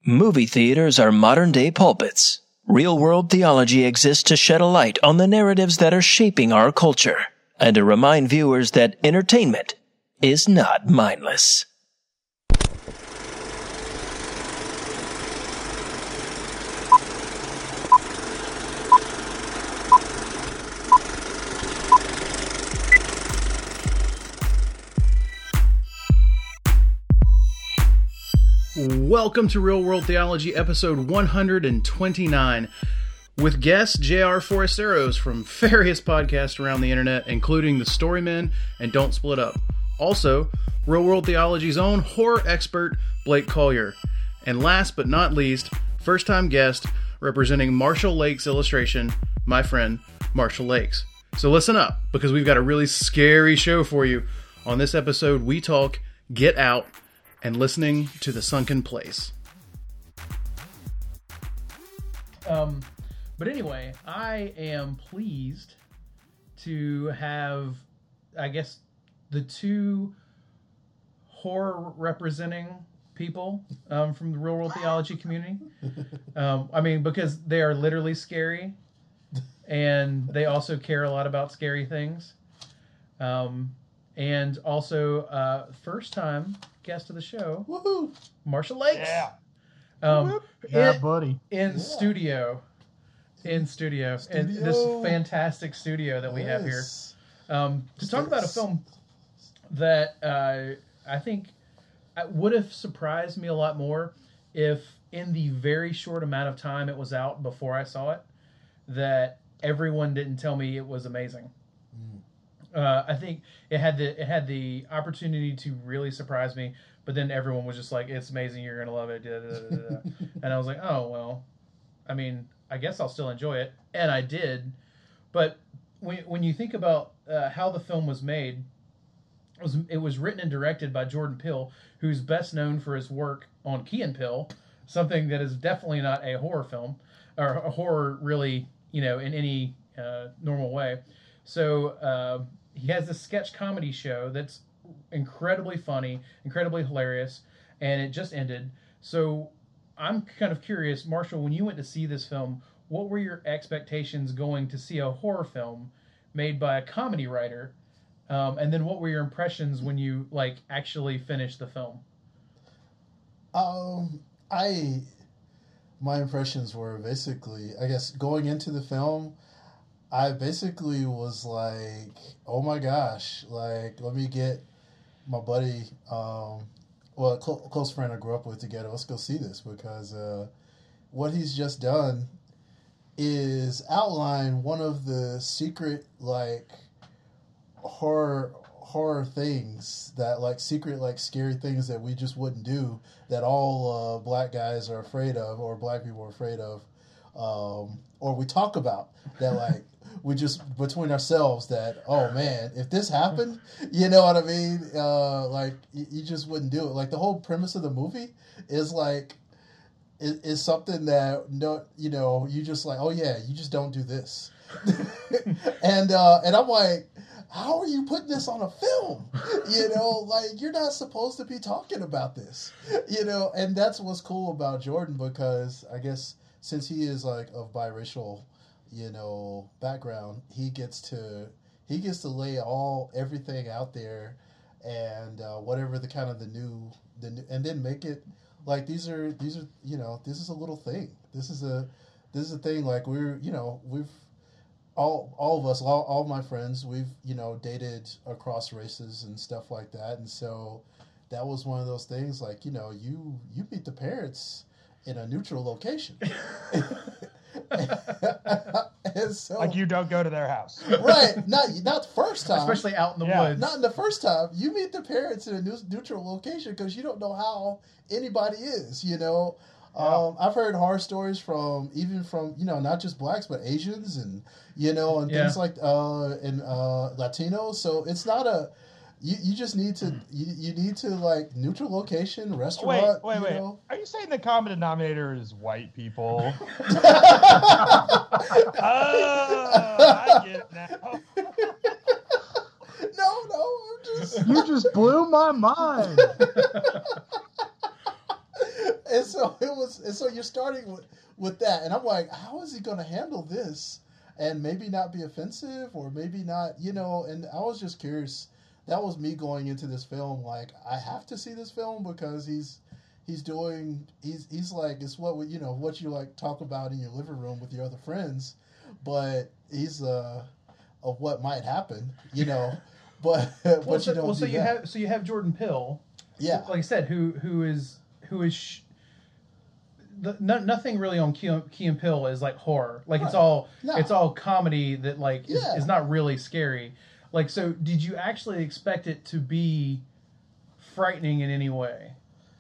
Movie theaters are modern-day pulpits. Real-world theology exists to shed a light on the narratives that are shaping our culture, and to remind viewers that entertainment is not mindless. Welcome to Real World Theology, episode 129, with guest J.R. Forasteros from various podcasts around the internet, including The Storymen and Don't Split Up. Also, Real World Theology's own horror expert, Blake Collier. And last but not least, first-time guest representing Marshall Lakes Illustration, my friend, Marshall Lakes. So listen up, because we've got a really scary show for you. On this episode, we talk Get Out and listening to The Sunken Place. But anyway, I am pleased to have, I guess, the two horror representing people from the Real World Theology community. Because they are literally scary, and they also care a lot about scary things. And also, first time guest of the show, woohoo, Marshall Lakes. Yeah, buddy. In studio, in this fantastic studio that we have here, to talk about a film that I think would have surprised me a lot more if, in the very short amount of time it was out before I saw it, that everyone didn't tell me it was amazing. I think it had the opportunity to really surprise me, but then everyone was just like, "It's amazing, you're gonna love it." And I was like, "Oh well, I mean, I guess I'll still enjoy it," and I did. But when you think about how the film was made, it was written and directed by Jordan Peele, who's best known for his work on Key and Peele, something that is definitely not a horror film or a horror really, in any normal way. So he has this sketch comedy show that's incredibly funny, incredibly hilarious, and it just ended. So I'm kind of curious, Marshall, when you went to see this film, what were your expectations going to see a horror film made by a comedy writer? And then what were your impressions when you actually finished the film? My impressions were basically, I guess, going into the film, I basically was like, oh my gosh, let me get my buddy, a close friend I grew up with together, let's go see this, because what he's just done is outline one of the secret, horror things that, secret, scary things that we just wouldn't do, that all black guys are afraid of, or black people are afraid of, or we talk about, that, we just, between ourselves, that, oh man, if this happened, you know what I mean? You just wouldn't do it. The whole premise of the movie is is something that, you just oh yeah, you just don't do this. and I'm like, how are you putting this on a film? You're not supposed to be talking about this, and that's what's cool about Jordan, because I guess since he is of biracial, background, he gets to lay everything out there, and whatever the kind of the new, and then make it these are this is a little thing. This is a thing, we've all of us, all my friends, we've dated across races and stuff like that, and so that was one of those things, you meet the parents in a neutral location. And so, you don't go to their house, right? Not the first time, especially out in the woods. Not in the first time. You meet the parents in a neutral location because you don't know how anybody is. I've heard horror stories from not just blacks but Asians and things and Latinos. So it's not a. You just need to you need to neutral location, restaurant. Wait. Are you saying the common denominator is white people? I get it now. No, You just blew my mind. And so it was, and so you're starting with that, and I'm like, how is he going to handle this, and maybe not be offensive, or maybe not, And I was just curious. That was me going into this film like, I have to see this film because he's like, it's what you like talk about in your living room with your other friends, but he's of what might happen, But you have Jordan Peele, yeah, like I said, who is nothing really on Key and Peele is like horror, like right. it's all comedy that like is not really scary. Like, so did you actually expect it to be frightening in any way?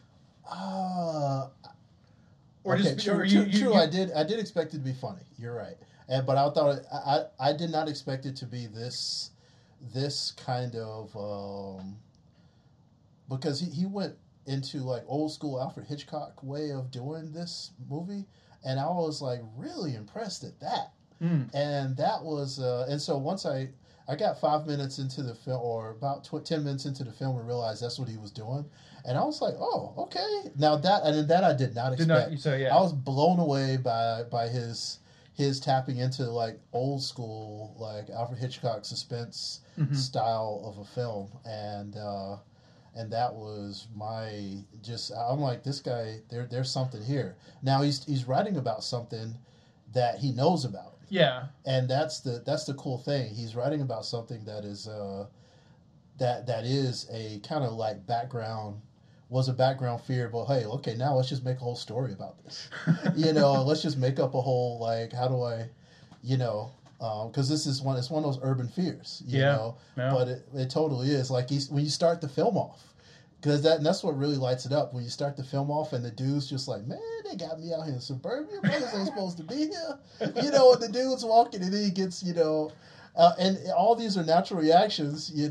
Or okay, just true. I did expect it to be funny. You're right, but I thought I did not expect it to be this kind of because he went into like old school Alfred Hitchcock way of doing this movie, and I was like really impressed at that. And that was and so once I got 5 minutes into the film, or about 10 minutes into the film, and realized that's what he was doing. And I was like, oh, okay. Now that I did not expect. I was blown away by his tapping into like old school, like Alfred Hitchcock suspense style of a film. And that was I'm like, this guy, there's something here. Now he's writing about something that he knows about. Yeah, and that's the cool thing. He's writing about something that is that is a kind of like was a background fear. But hey, okay, now let's just make a whole story about this. Let's just make up a whole like, how do I, because it's one of those urban fears. You know, but it totally is like when you start the film off. Because that's what really lights it up when you start the film off, and the dude's just like, man, they got me out here in suburbia. Brothers ain't supposed to be here, and the dude's walking, and then he gets, and all these are natural reactions, and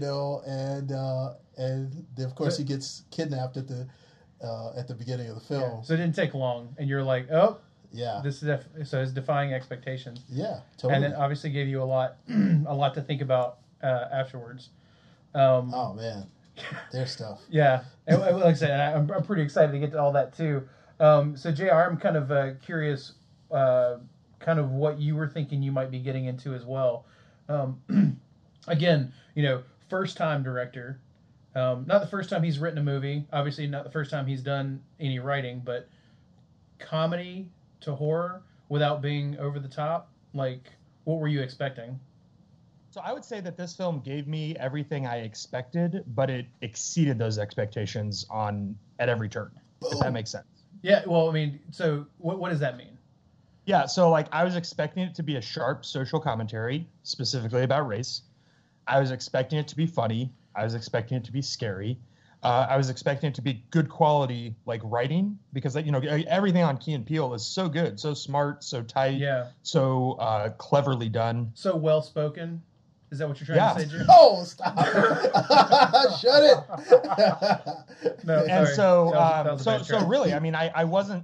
of course he gets kidnapped at the beginning of the film. Yeah. So it didn't take long, and you're like, oh, yeah, this is so it's defying expectations. Yeah, totally. And it obviously gave you a lot to think about afterwards. Oh man. Their stuff. Yeah. And like I said, I'm pretty excited to get to all that too. So JR, I'm kind of curious kind of what you were thinking you might be getting into as well. Again, first time director. Not the first time he's written a movie, obviously not the first time he's done any writing, but comedy to horror without being over the top. Like, what were you expecting? So I would say that this film gave me everything I expected, but it exceeded those expectations at every turn, if that makes sense. Yeah, well, I mean, so what does that mean? Yeah, so like I was expecting it to be a sharp social commentary, specifically about race. I was expecting it to be funny. I was expecting it to be scary. I was expecting it to be good quality, like writing, because everything on Key and Peele is so good, so smart, so tight, so cleverly done, so well spoken. Is that what you're trying to say, Jim? Oh, stop! Shut it. No, and sorry. So really, I mean, I wasn't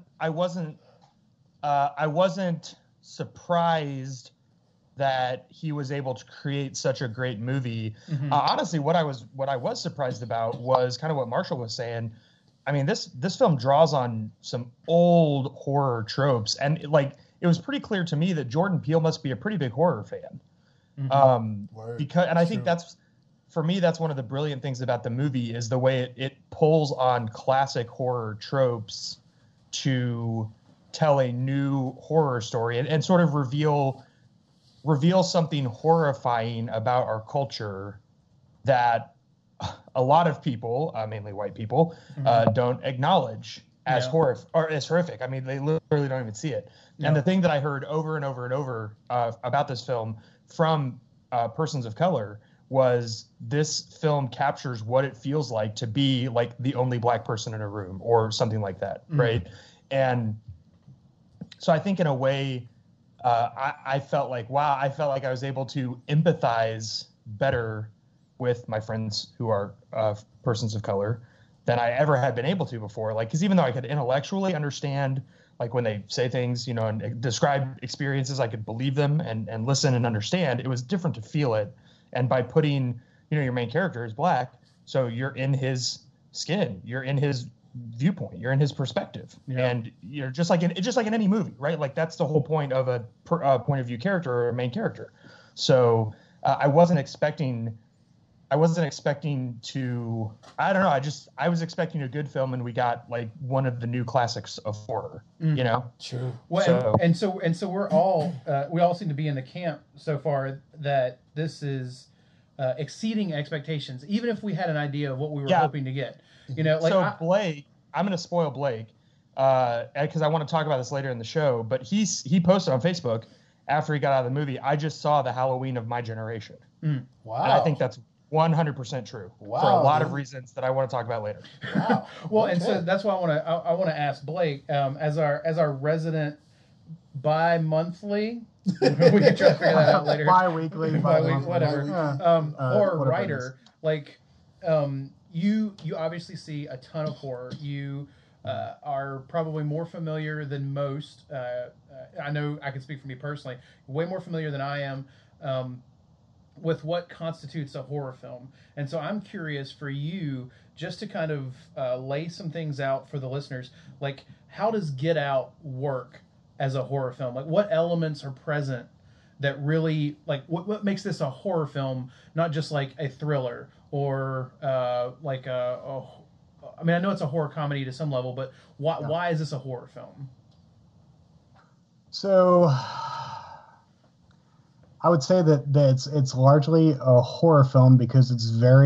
surprised that he was able to create such a great movie. Mm-hmm. Honestly, what I was surprised about was kind of what Marshall was saying. I mean, this film draws on some old horror tropes, and it was pretty clear to me that Jordan Peele must be a pretty big horror fan. Mm-hmm. I think that's one of the brilliant things about the movie is the way it pulls on classic horror tropes to tell a new horror story and sort of reveal something horrifying about our culture that a lot of people, mainly white people, don't acknowledge as horror or as horrific. I mean, they literally don't even see it. Yeah. And the thing that I heard over and over and over about this film from persons of color was this film captures what it feels like to be like the only black person in a room or something like that, right? And so I think in a way, I felt like, wow, I felt like I was able to empathize better with my friends who are persons of color than I ever had been able to before. Like, because even though I could intellectually understand, like when they say things, and describe experiences, I could believe them and listen and understand. It was different to feel it. And by putting, your main character is black, so you're in his skin, you're in his viewpoint. You're in his perspective, Yeah. and you're just like in any movie, right? Like that's the whole point of a point of view character or a main character. So I wasn't expecting to. I don't know. I was expecting a good film, and we got like one of the new classics of horror. You know. True. Well, and so we're all we all seem to be in the camp so far that this is exceeding expectations, even if we had an idea of what we were hoping to get. You know, like so Blake, I'm going to spoil Blake because I want to talk about this later in the show. But he posted on Facebook after he got out of the movie. I just saw the Halloween of my generation. Wow. And I think that's 100% true for a lot of reasons that I want to talk about later. Wow. well, Okay. and so that's why I want to ask Blake as our resident bi-monthly. We can try to figure that out later. Bi-weekly, Bi-week, whatever. Horror whatever it writer, like you obviously see a ton of horror. You are probably more familiar than most. I know I can speak for me personally. Way more familiar than I am. With what constitutes a horror film. And so I'm curious for you just to kind of lay some things out for the listeners. Like, how does Get Out work as a horror film? Like, what elements are present that really, like, what makes this a horror film, not just like a thriller or like I mean, I know it's a horror comedy to some level, but why is this a horror film? So I would say that it's largely a horror film because it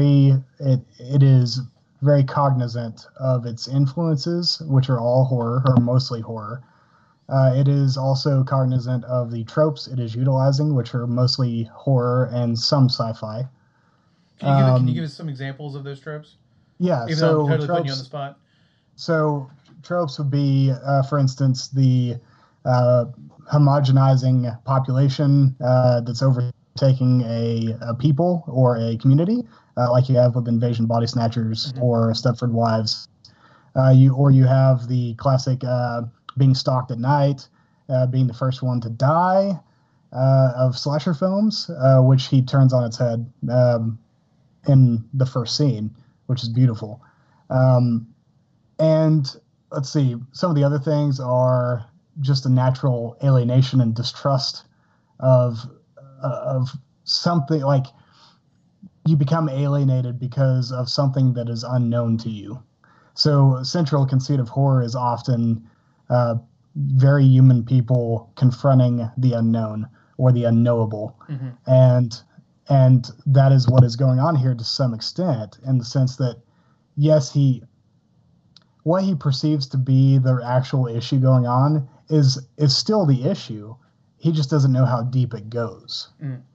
is very cognizant of its influences, which are all horror or mostly horror. It is also cognizant of the tropes it is utilizing, which are mostly horror and some sci-fi. Can you give us some examples of those tropes? Yeah, Even so though I'm totally tropes, putting you on the spot. So tropes would be, for instance, the homogenizing population that's overtaking a people or a community, like you have with Invasion Body Snatchers or Stepford Wives. You have the classic being stalked at night, being the first one to die of slasher films, which he turns on its head in the first scene, which is beautiful. And let's see, some of the other things are just a natural alienation and distrust of something. Like, you become alienated because of something that is unknown to you. So central conceit of horror is often very human people confronting the unknown or the unknowable. And that is what is going on here to some extent, in the sense that, yes, what he perceives to be the actual issue going on is still the issue. He just doesn't know how deep it goes.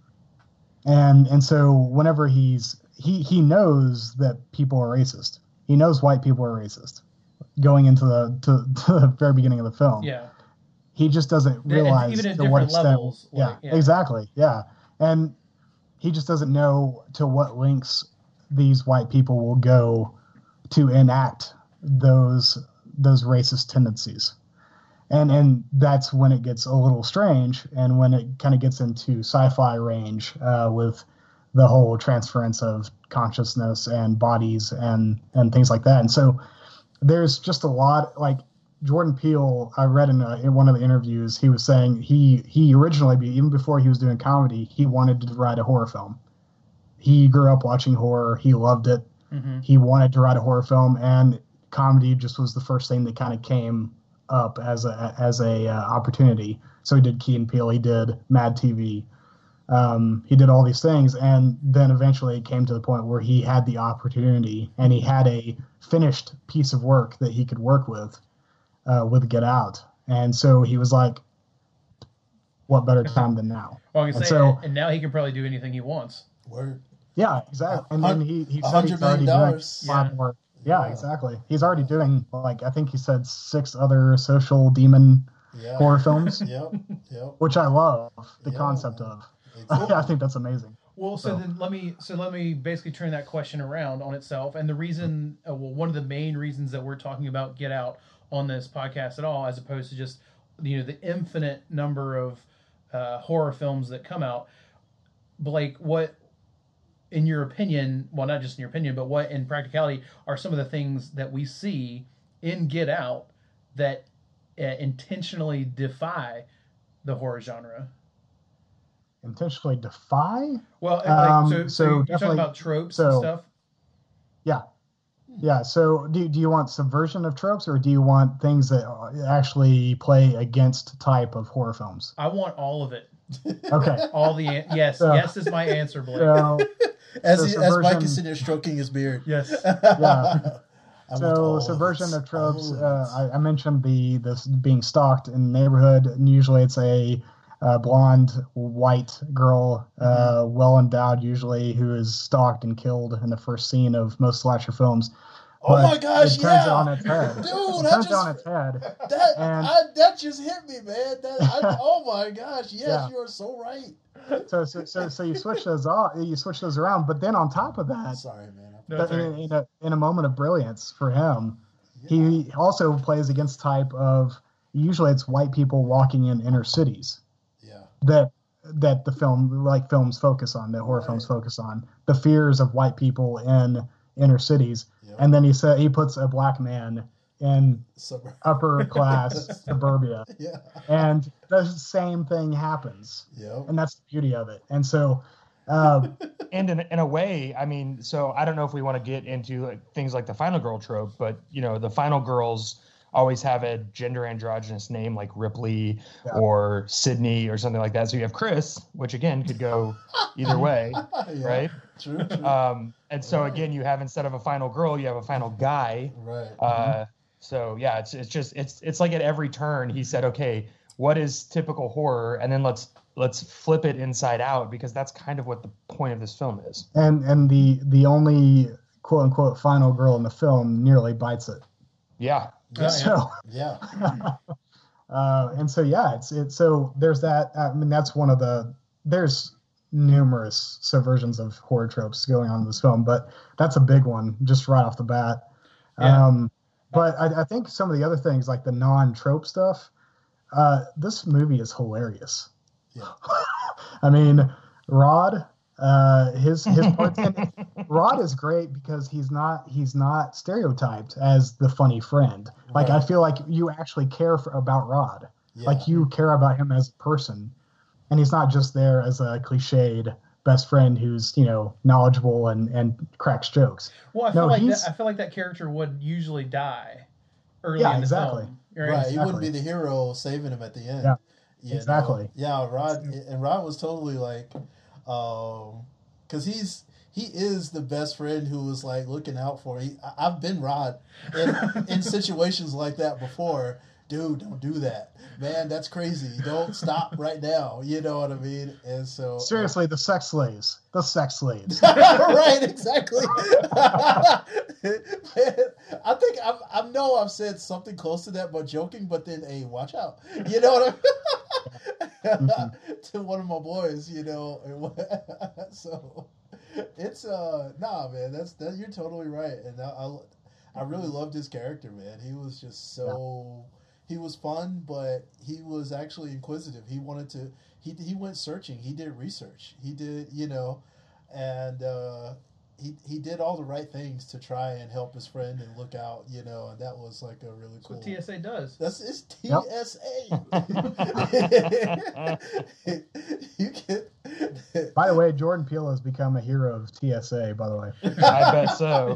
And so whenever he knows that people are racist. He knows white people are racist going into the very beginning of the film. Yeah. He just doesn't realize even at to what different extent. levels. Yeah, exactly. Yeah. And he just doesn't know to what lengths these white people will go to enact those racist tendencies. And that's when it gets a little strange, and when it kind of gets into sci-fi range with the whole transference of consciousness and bodies and things like that. And so there's just a lot, like Jordan Peele, I read in one of the interviews, he was saying he originally, even before he was doing comedy, he wanted to write a horror film. He grew up watching horror. He loved it. He wanted to write a horror film, and comedy just was the first thing that kind of came up as a opportunity. So he did Key and Peele, he did Mad TV, he did all these things, and then eventually it came to the point where he had the opportunity and he had a finished piece of work that he could work with Get Out. And so he was like, what better time than now? Well, I can say, and now he can probably do anything he wants. Word. Yeah, exactly. And then he said he's already doing a lot more. Yeah, exactly. He's already doing, like, I think he said 6 other social demon horror films. Yep. Which I love the concept of. I think that's amazing. Well, so then let me basically turn that question around on itself. And the reason, one of the main reasons that we're talking about Get Out on this podcast at all, as opposed to just the infinite number of horror films that come out, Blake, what, in your opinion, well, not just in your opinion, but what in practicality are some of the things that we see in Get Out that intentionally defy the horror genre? Intentionally defy? Well, so you're talking about tropes and stuff? Yeah. Yeah, so do you want subversion of tropes, or do you want things that actually play against type of horror films? I want all of it. Okay. All the yes is my answer, Blake. As Mike is sitting there stroking his beard. Yes. Yeah. So subversion of tropes. I mentioned this being stalked in the neighborhood, and usually it's a blonde white girl, well endowed usually, who is stalked and killed in the first scene of most slasher films. Oh my gosh! It turns it on its head. Dude, that just hit me, man. Oh my gosh! Yes, you are so right. So you switch those off. You switch those around, but then on top of that, sorry, man. In a moment of brilliance for him, he also plays against type of. Usually, it's white people walking in inner cities. That the films focus on, that horror films focus on, the fears of white people in inner cities. And then he puts a black man in upper class suburbia. And the same thing happens. And that's the beauty of it. And so and in a way, I mean, so I don't know if we want to get into things like the final girl trope, but the final girls always have a gender androgynous name like Ripley or Sydney or something like that. So you have Chris, which again could go either way, right? True. And so again, you have, instead of a final girl, you have a final guy. Right. So yeah, it's like at every turn he said, okay, what is typical horror, and then let's flip it inside out, because that's kind of what the point of this film is. And the only quote unquote final girl in the film nearly bites it. Yeah. So yeah. And so it's so there's that. I mean, that's one of there's numerous subversions of horror tropes going on in this film, but that's a big one just right off the bat. But I think some of the other things, like the non-trope stuff, this movie is hilarious. I mean, Rod, his part. Rod is great because he's not stereotyped as the funny friend. Like, I feel like you actually care about Rod. Like, you care about him as a person, and he's not just there as a cliched best friend who's knowledgeable and cracks jokes. Well, I feel like that character would usually die early in the film. Right, he wouldn't be the hero saving him at the end. Yeah, exactly. Rod was totally like, because he is the best friend who was like looking out for. I've been Rod in situations like that before. Dude, don't do that, man. That's crazy. Don't stop right now. You know what I mean? And so seriously, the sex slaves. Right, exactly. Man, I think I know I've said something close to that, but joking. But then, hey, watch out. You know what I mean? To one of my boys, So it's man. That's you're totally right, and I really loved his character, man. He was just so. He was fun, but he was actually inquisitive. He wanted to. He went searching. He did research. He did, and he did all the right things to try and help his friend and look out, and that was like a really cool. That's what TSA does. It's TSA. You get. By the way, Jordan Peele has become a hero of TSA. By the way, I bet so.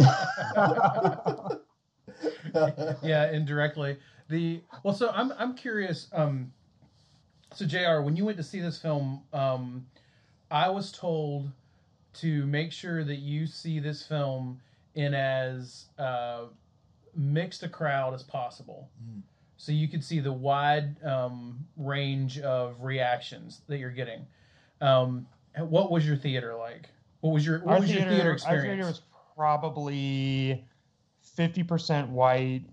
Yeah, indirectly. So I'm curious. So JR, when you went to see this film, I was told to make sure that you see this film in as mixed a crowd as possible, so you could see the wide range of reactions that you're getting. What was your theater like? What was your theater experience? Our theater was probably 50% white.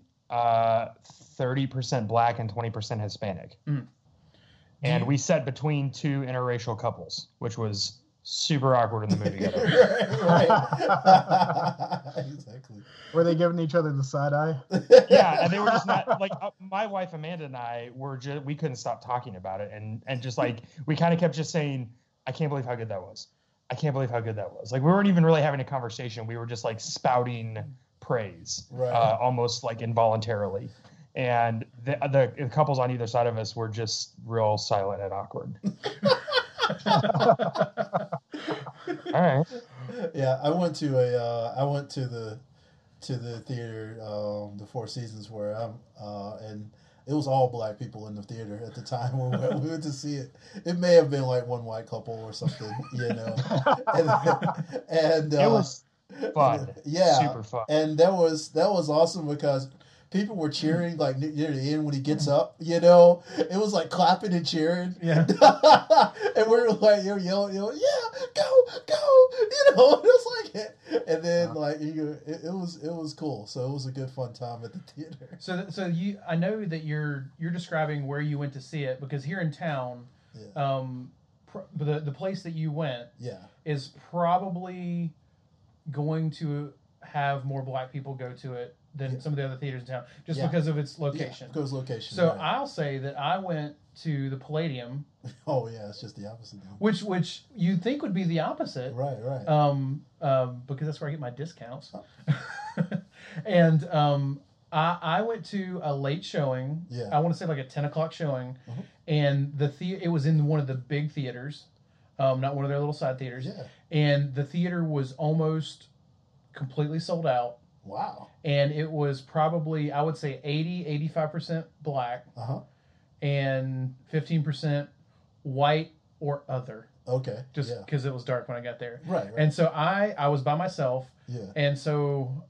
30% black and 20% Hispanic. And we sat between two interracial couples, which was super awkward in the movie together. Right. Exactly. Were they giving each other the side eye? Yeah, and they were just not like my wife Amanda and I we couldn't stop talking about it, and just like we kind of kept just saying, I can't believe how good that was. I can't believe how good that was. Like, we weren't even really having a conversation. We were just like spouting praise, Right. almost like involuntarily. And the couples on either side of us were just real silent and awkward. All right. Yeah, I went to the theater, the Four Seasons, where and it was all black people in the theater at the time when we went to see it. It may have been like one white couple or something, and it was fun. Yeah, super fun. And that was awesome because people were cheering like near the end when he gets up. It was like clapping and cheering. Yeah. And we were like yelling, yeah, go. It was like, and then like it was cool. So it was a good fun time at the theater. So I know that you're describing where you went to see it, because here in town, the place that you went, is probably going to have more black people go to it than some of the other theaters in town, just because of its location. Yeah, because location. So right. I'll say that I went to the Palladium. Oh yeah, it's just the opposite. Which you think would be the opposite, right? Because that's where I get my discounts. And I went to a late showing. Yeah. I want to say like a 10:00 showing, and it was in one of the big theaters, not one of their little side theaters. Yeah. And the theater was almost completely sold out. Wow. And it was probably, I would say, 85% black, and 15% white or other. Okay. Just because it was dark when I got there. Right. And so I was by myself. Yeah. And so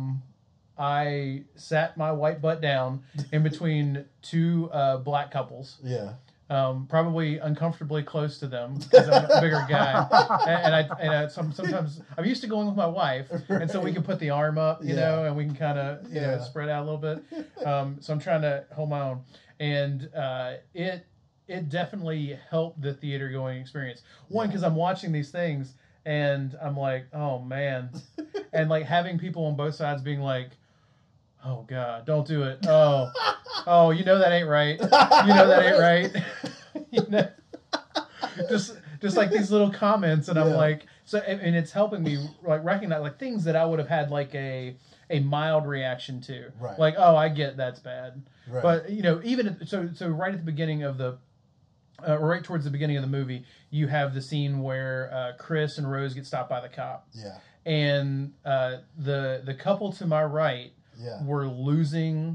I sat my white butt down in between two black couples. Yeah. Probably uncomfortably close to them because I'm a bigger guy, and sometimes I'm used to going with my wife, and so we can put the arm up, and we can kind of spread out a little bit. So I'm trying to hold my own, and it definitely helped the theater going experience. One, because I'm watching these things and I'm like, oh man, and like having people on both sides being like, oh God, don't do it. Oh, that ain't right. That ain't right. Just like these little comments, and I'm like, so, and it's helping me like recognize like things that I would have had like a mild reaction to, right. Like, oh, I get that's bad, right. But even so right at the beginning of right towards the beginning of the movie, you have the scene where Chris and Rose get stopped by the cop, and the couple to my right. Were losing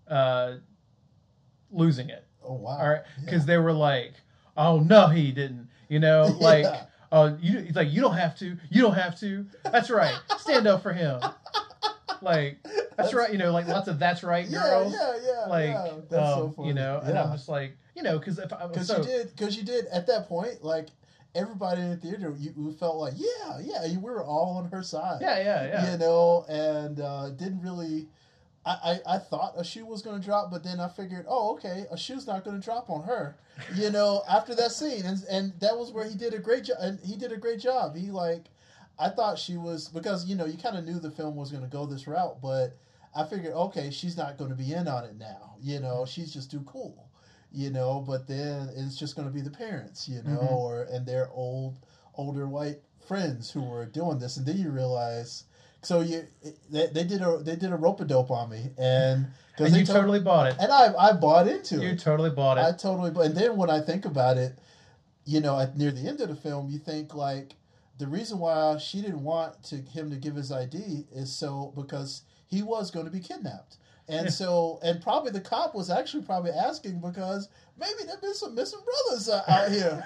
it. Oh wow! All right, because they were like, "Oh no, he didn't." Like, "Oh, you don't have to. You don't have to." That's right. Stand up for him. Like that's right. Like lots of "that's right" girls. Yeah. Like, that's so funny. and I'm just like, because you did at that point, like. Everybody in the theater, you felt like, we were all on her side. Yeah. And didn't really. I thought a shoe was going to drop, but then I figured, okay, a shoe's not going to drop on her. After that scene, and that was where he did a great job. And he did a great job. I thought she was because you kind of knew the film was going to go this route, but I figured, okay, she's not going to be in on it now. She's just too cool. But then it's just going to be the parents, and their older white friends who were doing this, and then you realize, so they did a rope-a-dope on me, and you totally bought it, and I bought into it. You totally bought it. I totally bought, and then when I think about it, near the end of the film, you think like the reason why she didn't want him to give his ID is because he was going to be kidnapped. And so, and probably the cop was actually probably asking because maybe there've been some missing brothers out here,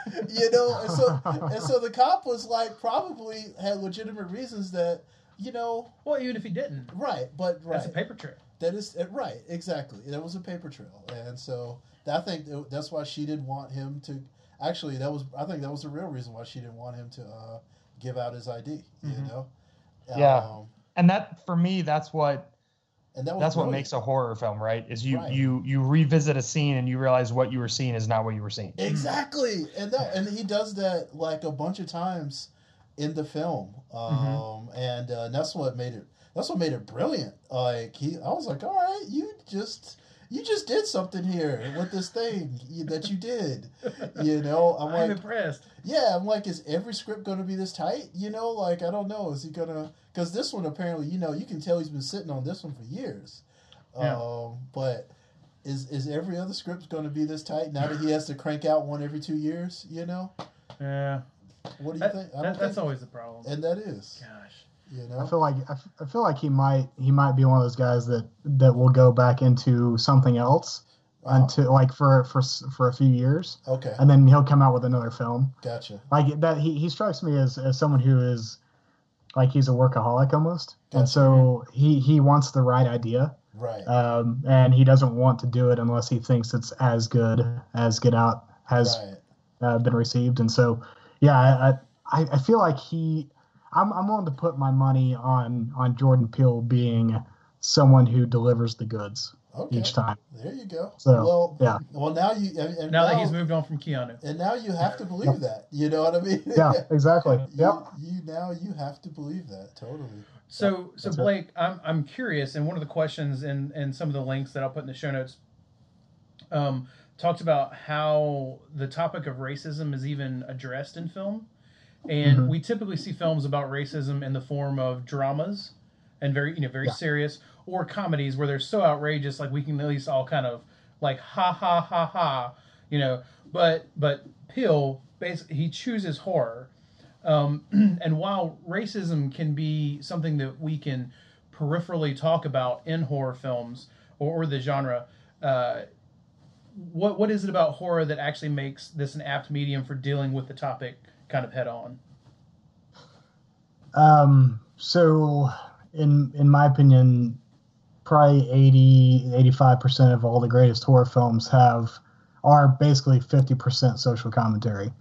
and so the cop was like probably had legitimate reasons that, Well, even if he didn't, right? That's a paper trail. That is right, exactly. That was a paper trail, and so I think that's why she didn't want him to. Actually, I think that was the real reason why she didn't want him to give out his ID. Yeah, and that for me, that's what. And that's brilliant. What makes a horror film, right? Is you revisit a scene and you realize what you were seeing is not what you were seeing. Exactly, and he does that like a bunch of times in the film, and that's what made it. That's what made it brilliant. Like I was like, all right, you just you just did something here with this thing that you did. You know, I'm impressed. Yeah, I'm like, is every script going to be this tight? You know, like, I don't know. Is he going to... Because this one, apparently, you know, you can tell he's been sitting on this one for years. Yeah. But is every other script going to be this tight now that he has to crank out one every 2 years, you know? Yeah. What do you think? That's always the problem. And that is. Gosh. You know? I feel like he might be one of those guys that will go back into something else until like for a few years. Okay. And then he'll come out with another film. Gotcha. Like that he strikes me as someone who is like he's a workaholic almost. Gotcha. And so he wants the right idea. Right. And he doesn't want to do it unless he thinks it's as good as Get Out has been received. And so yeah, I feel like I'm willing to put my money on Jordan Peele being someone who delivers the goods each time. There you go. So, Well, now you now that he's moved on from Keanu, and now you have to believe that. You know what I mean? Yeah, exactly. You have to believe that totally. So Blake, I'm curious, and one of the questions and some of the links that I'll put in the show notes talks about how the topic of racism is even addressed in film. And we typically see films about racism in the form of dramas and very serious, or comedies where they're so outrageous, like we can at least all kind of like ha ha ha ha, you know. But Peele basically he chooses horror, and while racism can be something that we can peripherally talk about in horror films or the genre, what is it about horror that actually makes this an apt medium for dealing with the topic kind of head on? So in my opinion, probably 85% of all the greatest horror films are basically 50% social commentary.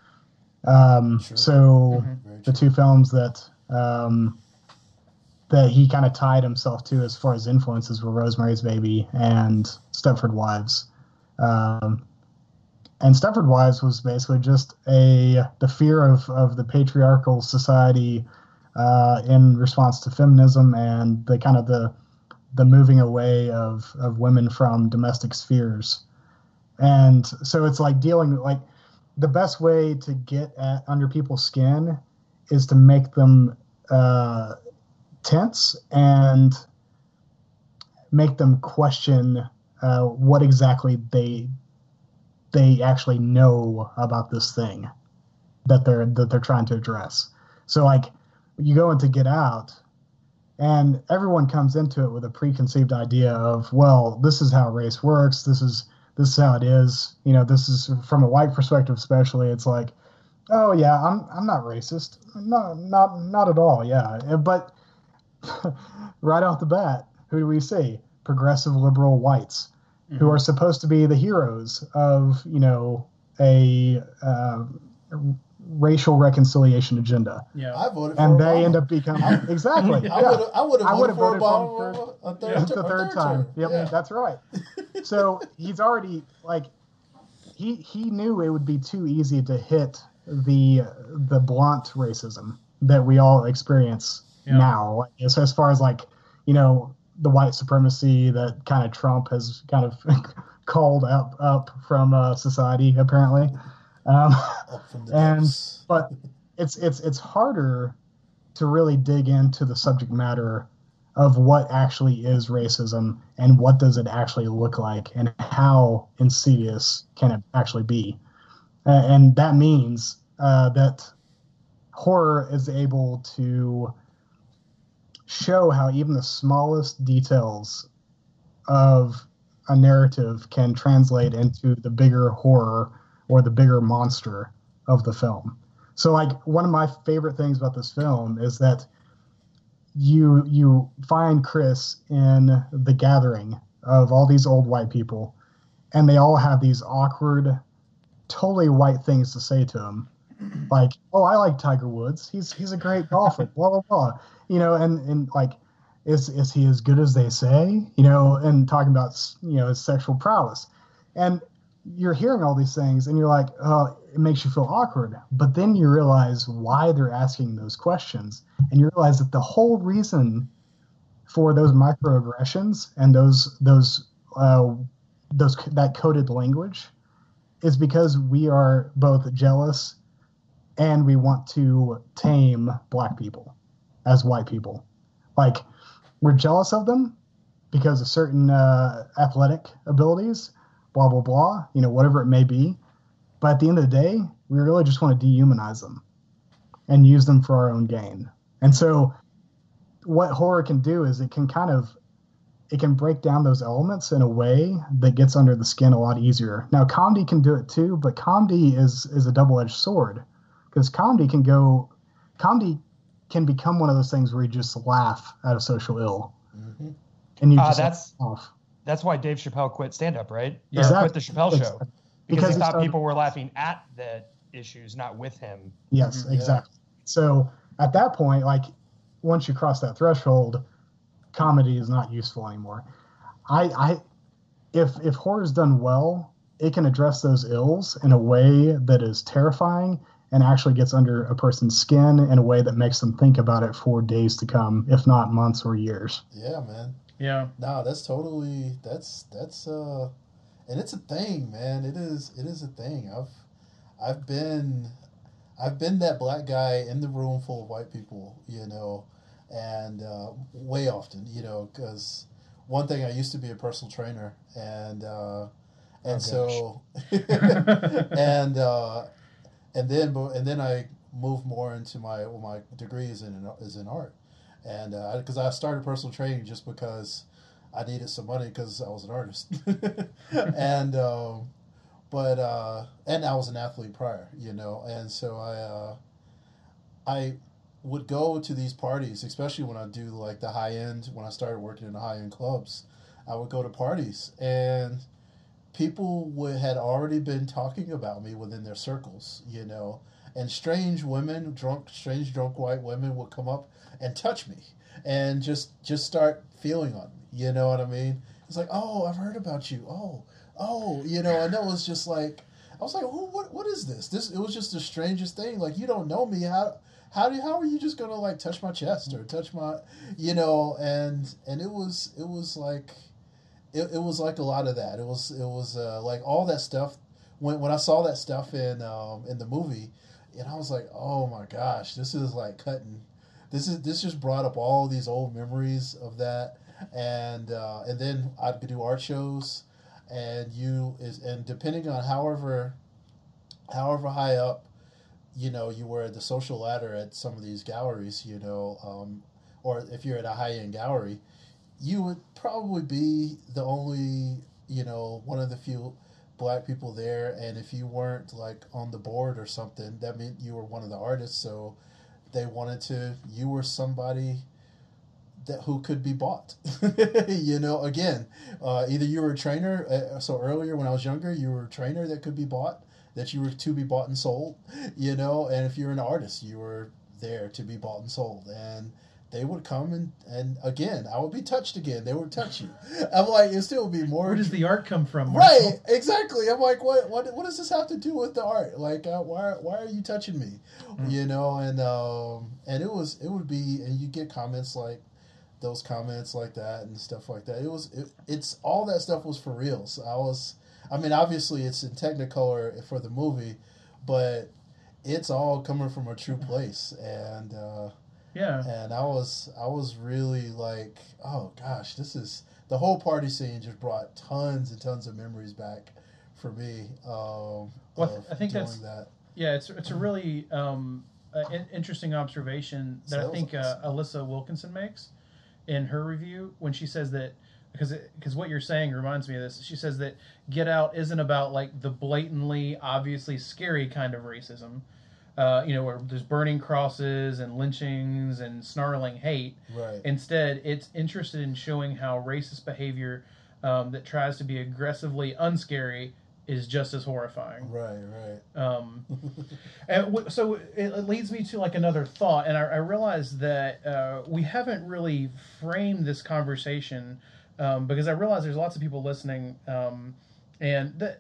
So the two films that he kind of tied himself to as far as influences were Rosemary's Baby and Stepford Wives. And Stepford Wives was basically just the fear of the patriarchal society in response to feminism and the kind of the moving away of women from domestic spheres. And so it's like like the best way to get under people's skin is to make them tense and make them question what exactly they actually know about this thing that they're trying to address. So like you go into Get Out and everyone comes into it with a preconceived idea of, well, this is how race works. This is how it is. You know, this is from a white perspective, especially. It's like, oh yeah, I'm not racist. No, not at all. Yeah. But right off the bat, who do we see? Progressive liberal whites who are supposed to be the heroes of, you know, a racial reconciliation agenda. Yeah, I voted for and Obama. They end up becoming exactly. I would have voted for Obama the third time. Yep, yeah. That's right. So he's already like he knew it would be too easy to hit the blunt racism that we all experience now. So as far as like, you know, the white supremacy that kind of Trump has kind of called up from society apparently. But it's harder to really dig into the subject matter of what actually is racism and what does it actually look like and how insidious can it actually be. And that means that horror is able to show how even the smallest details of a narrative can translate into the bigger horror or the bigger monster of the film. So like one of my favorite things about this film is that you find Chris in the gathering of all these old white people, and they all have these awkward, totally white things to say to him. Like, oh, I like Tiger Woods. He's a great golfer, blah, blah, blah. You know, and like, is he as good as they say? You know, and talking about, you know, his sexual prowess. And you're hearing all these things and you're like, oh, it makes you feel awkward. But then you realize why they're asking those questions. And you realize that the whole reason for those microaggressions and those that coded language is because we are both jealous and we want to tame black people as white people. Like, we're jealous of them because of certain athletic abilities, blah, blah, blah, whatever it may be. But at the end of the day, we really just want to dehumanize them and use them for our own gain. And so what horror can do is it can break down those elements in a way that gets under the skin a lot easier. Now, comedy can do it too, but comedy is a double-edged sword, because comedy can become one of those things where you just laugh at a social ill. Mm-hmm. And you just laugh off. That's why Dave Chappelle quit stand-up, right? Exactly. Or quit the Chappelle show. Because he thought people were laughing at the issues, not with him. Yes, mm-hmm. Exactly. Yeah. So at that point, like, once you cross that threshold, comedy is not useful anymore. If horror is done well, it can address those ills in a way that is terrifying and actually gets under a person's skin in a way that makes them think about it for days to come, if not months or years. Yeah, man. Yeah. No, that's and it's a thing, man. It is a thing. I've been that black guy in the room full of white people, and way often, because one thing, I used to be a personal trainer, and so and then I moved more into my degree is in art, and because I started personal training just because I needed some money because I was an artist, and and I was an athlete prior, and so I would go to these parties, especially when I do like the high end. When I started working in the high end clubs, I would go to parties, and people had already been talking about me within their circles, and strange drunk white women would come up and touch me and just start feeling on me. You know what I mean? It's like, oh, I've heard about you. Oh, and it was just like, I was like, what is this? It was just the strangest thing. Like, you don't know me. How are you just gonna like touch my chest or touch my, and it was like, it was like a lot of that. It was like all that stuff. When I saw that stuff in the movie, and I was like, oh my gosh, this is like cutting. This just brought up all these old memories of that. And then I'd do art shows, and depending on however high up, you were at the social ladder at some of these galleries, or if you're at a high end gallery, you would probably be the only, one of the few black people there, and if you weren't like on the board or something, that meant you were one of the artists. So you were somebody who could be bought, again, either you were a trainer. So earlier when I was younger, you were a trainer that could be bought, that you were to be bought and sold, and if you're an artist, you were there to be bought and sold. And they would come and again, I would be touched again. They would touch you. I'm like, it still would be more. Where does the art come from? Right, exactly. I'm like, what does this have to do with the art? Like, why are you touching me? Mm-hmm. And it would be, and you get comments like, those comments like that and stuff like that. It's all that stuff was for real. So obviously it's in Technicolor for the movie, but it's all coming from a true place. And and I was really like, oh gosh, this is the whole party scene just brought tons and tons of memories back for me. I think that's that. Yeah, it's a really interesting observation that I think Alyssa Wilkinson makes in her review when she says that, because what you're saying reminds me of this. She says that Get Out isn't about like the blatantly, obviously scary kind of racism, where there's burning crosses and lynchings and snarling hate. Right. Instead, it's interested in showing how racist behavior that tries to be aggressively unscary is just as horrifying. Right. And so it leads me to like another thought, and I realize that we haven't really framed this conversation because I realize there's lots of people listening, and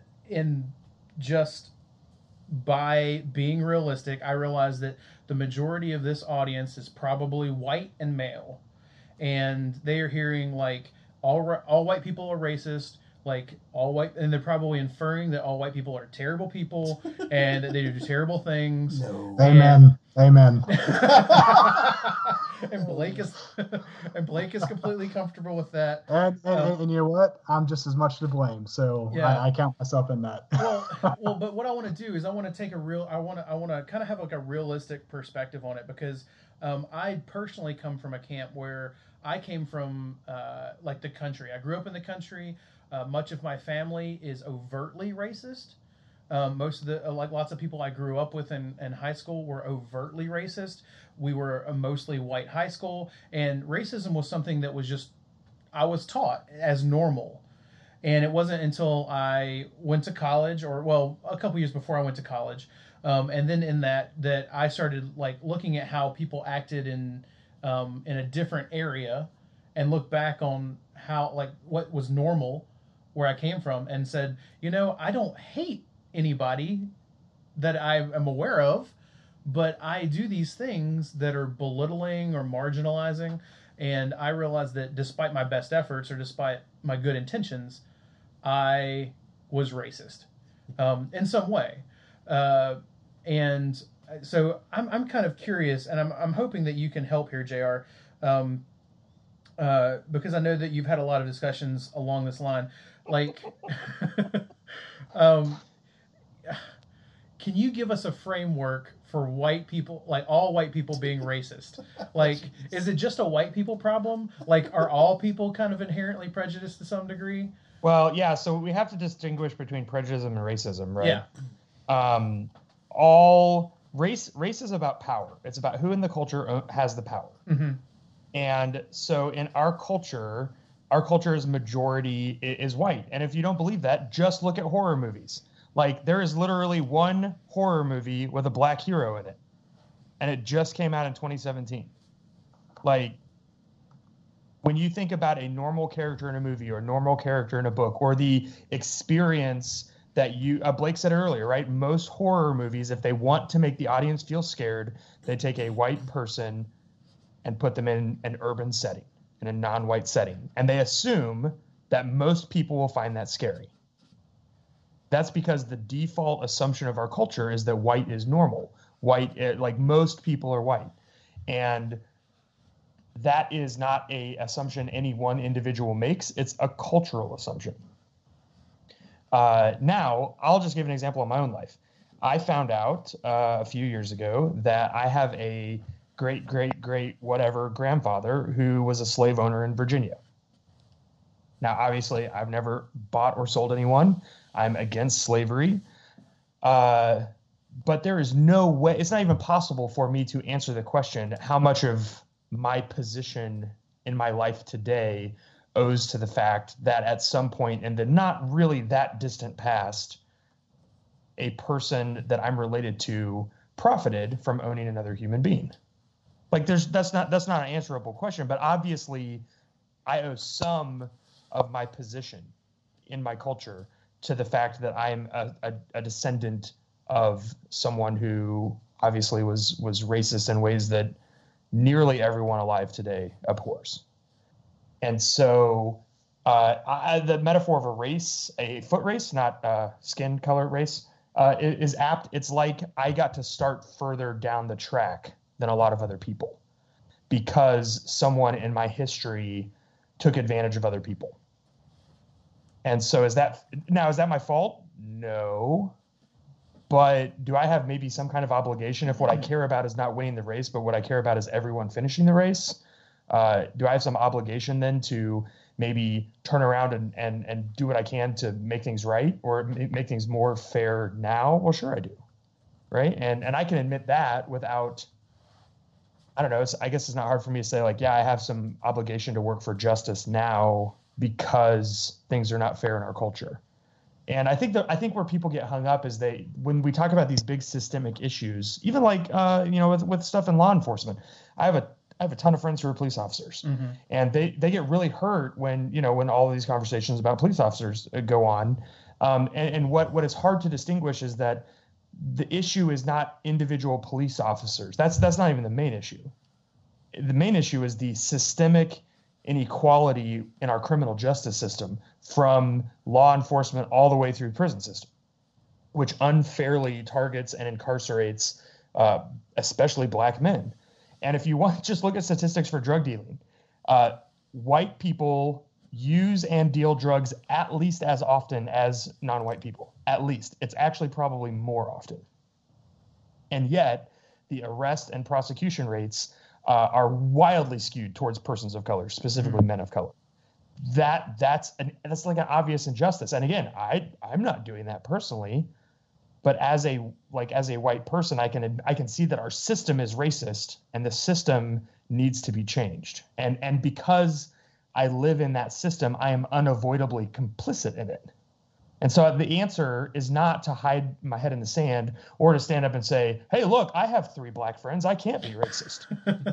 just by being realistic, I realize that the majority of this audience is probably white and male, and they are hearing like all white people are racist. like all white, and they're probably inferring that all white people are terrible people and that they do terrible things. No. Amen. Amen. and Blake is completely comfortable with that. And you know what? I'm just as much to blame. So Yeah. I count myself in that. Well, but what I want to do is I want to take I want to kind of have like a realistic perspective on it, because I personally come from a camp where I came from like the country. I grew up in the country. Much of my family is overtly racist. Most of the lots of people I grew up with in high school were overtly racist. We were a mostly white high school, and racism was something that was just I was taught as normal. And it wasn't until I went to college, or well, a couple years before I went to college, and then in that I started like looking at how people acted in a different area, and look back on how like what was normal where I came from, and said, I don't hate anybody that I am aware of, but I do these things that are belittling or marginalizing, and I realized that despite my best efforts or despite my good intentions, I was racist in some way, and so I'm kind of curious, and I'm hoping that you can help here, JR, because I know that you've had a lot of discussions along this line. Like, can you give us a framework for white people, like all white people being racist? Like, is it just a white people problem? Like, are all people kind of inherently prejudiced to some degree? Well, yeah, so we have to distinguish between prejudice and racism, right? Yeah. All race is about power. It's about who in the culture has the power. Mm-hmm. And so in our culture's majority is white. And if you don't believe that, just look at horror movies. Like, there is literally one horror movie with a black hero in it, and it just came out in 2017. Like, when you think about a normal character in a movie or a normal character in a book, or the experience that Blake said earlier, right? Most horror movies, if they want to make the audience feel scared, they take a white person and put them in an urban setting, in a non-white setting. And they assume that most people will find that scary. That's because the default assumption of our culture is that white is normal. White, like most people are white. And that is not an assumption any one individual makes. It's a cultural assumption. Now, I'll just give an example of my own life. I found out a few years ago that I have a great whatever grandfather who was a slave owner in Virginia. Now, obviously, I've never bought or sold anyone. I'm against slavery. But there is no way, it's not even possible for me to answer the question, how much of my position in my life today owes to the fact that at some point in the not really that distant past, a person that I'm related to profited from owning another human being. Like, that's not an answerable question, but obviously I owe some of my position in my culture to the fact that I'm a descendant of someone who obviously was racist in ways that nearly everyone alive today abhors. And so the metaphor of a race, a foot race, not skin color race, is apt. It's like I got to start further down the track than a lot of other people because someone in my history took advantage of other people. And so is that my fault? No. But do I have maybe some kind of obligation if what I care about is not winning the race, but what I care about is everyone finishing the race? Do I have some obligation then to maybe turn around and do what I can to make things right or make things more fair now? Well, sure I do. Right. And I can admit that without, I don't know, I guess it's not hard for me to say like, yeah, I have some obligation to work for justice now because things are not fair in our culture. And I think where people get hung up is when we talk about these big systemic issues, even like, with stuff in law enforcement, I have a ton of friends who are police officers, mm-hmm. and they get really hurt when all of these conversations about police officers go on. And what is hard to distinguish is that the issue is not individual police officers. That's not even the main issue. The main issue is the systemic inequality in our criminal justice system, from law enforcement all the way through the prison system, which unfairly targets and incarcerates especially black men. And if you want, just look at statistics for drug dealing. White people use and deal drugs at least as often as non-white people. At least. It's actually probably more often. And yet, the arrest and prosecution rates are wildly skewed towards persons of color, specifically men of color. That's like an obvious injustice. And again, I'm not doing that personally, but as a white person, I can see that our system is racist and the system needs to be changed. And because I live in that system, I am unavoidably complicit in it. And so the answer is not to hide my head in the sand or to stand up and say, hey, look, I have 3 black friends. I can't be racist.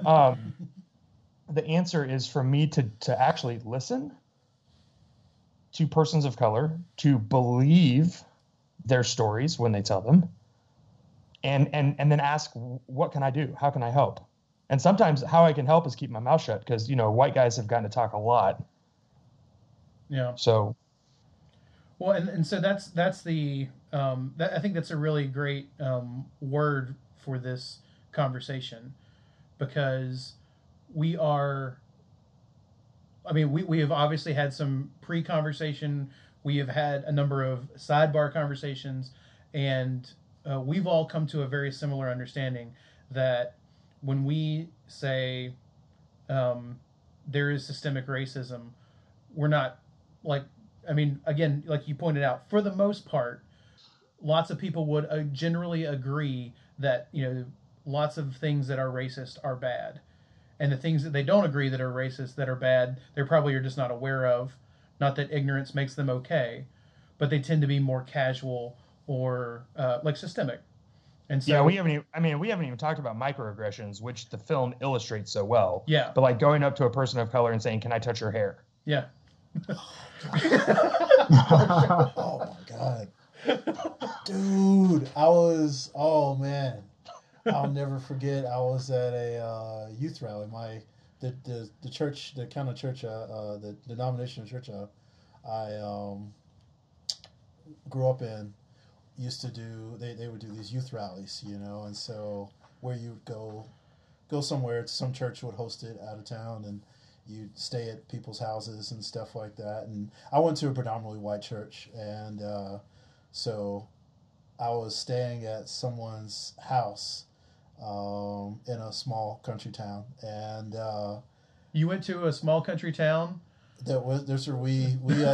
The answer is for me to actually listen to persons of color, to believe their stories when they tell them, and then ask, what can I do? How can I help? And sometimes how I can help is keep my mouth shut because, white guys have gotten to talk a lot. Yeah. So. Well, and so that's the I think that's a really great word for this conversation, because we have obviously had some pre-conversation, we have had a number of sidebar conversations, and we've all come to a very similar understanding that when we say there is systemic racism, we're not again, like you pointed out, for the most part, lots of people would generally agree that, lots of things that are racist are bad. And the things that they don't agree that are racist, that are bad, they probably are just not aware of. Not that ignorance makes them okay, but they tend to be more casual or systemic. And so, yeah, we haven't even talked about microaggressions, which the film illustrates so well. Yeah. But like going up to a person of color and saying, "Can I touch your hair?" Yeah. Oh my God, dude! Oh man, I'll never forget. I was at a youth rally. The church, the kind of church, the denominational church I grew up in, used to do. They would do these youth rallies, and so where you would go somewhere, some church would host it out of town, and you'd stay at people's houses and stuff like that. And I went to a predominantly white church, and so I was staying at someone's house in a small country town. And you went to a small country town? That's where we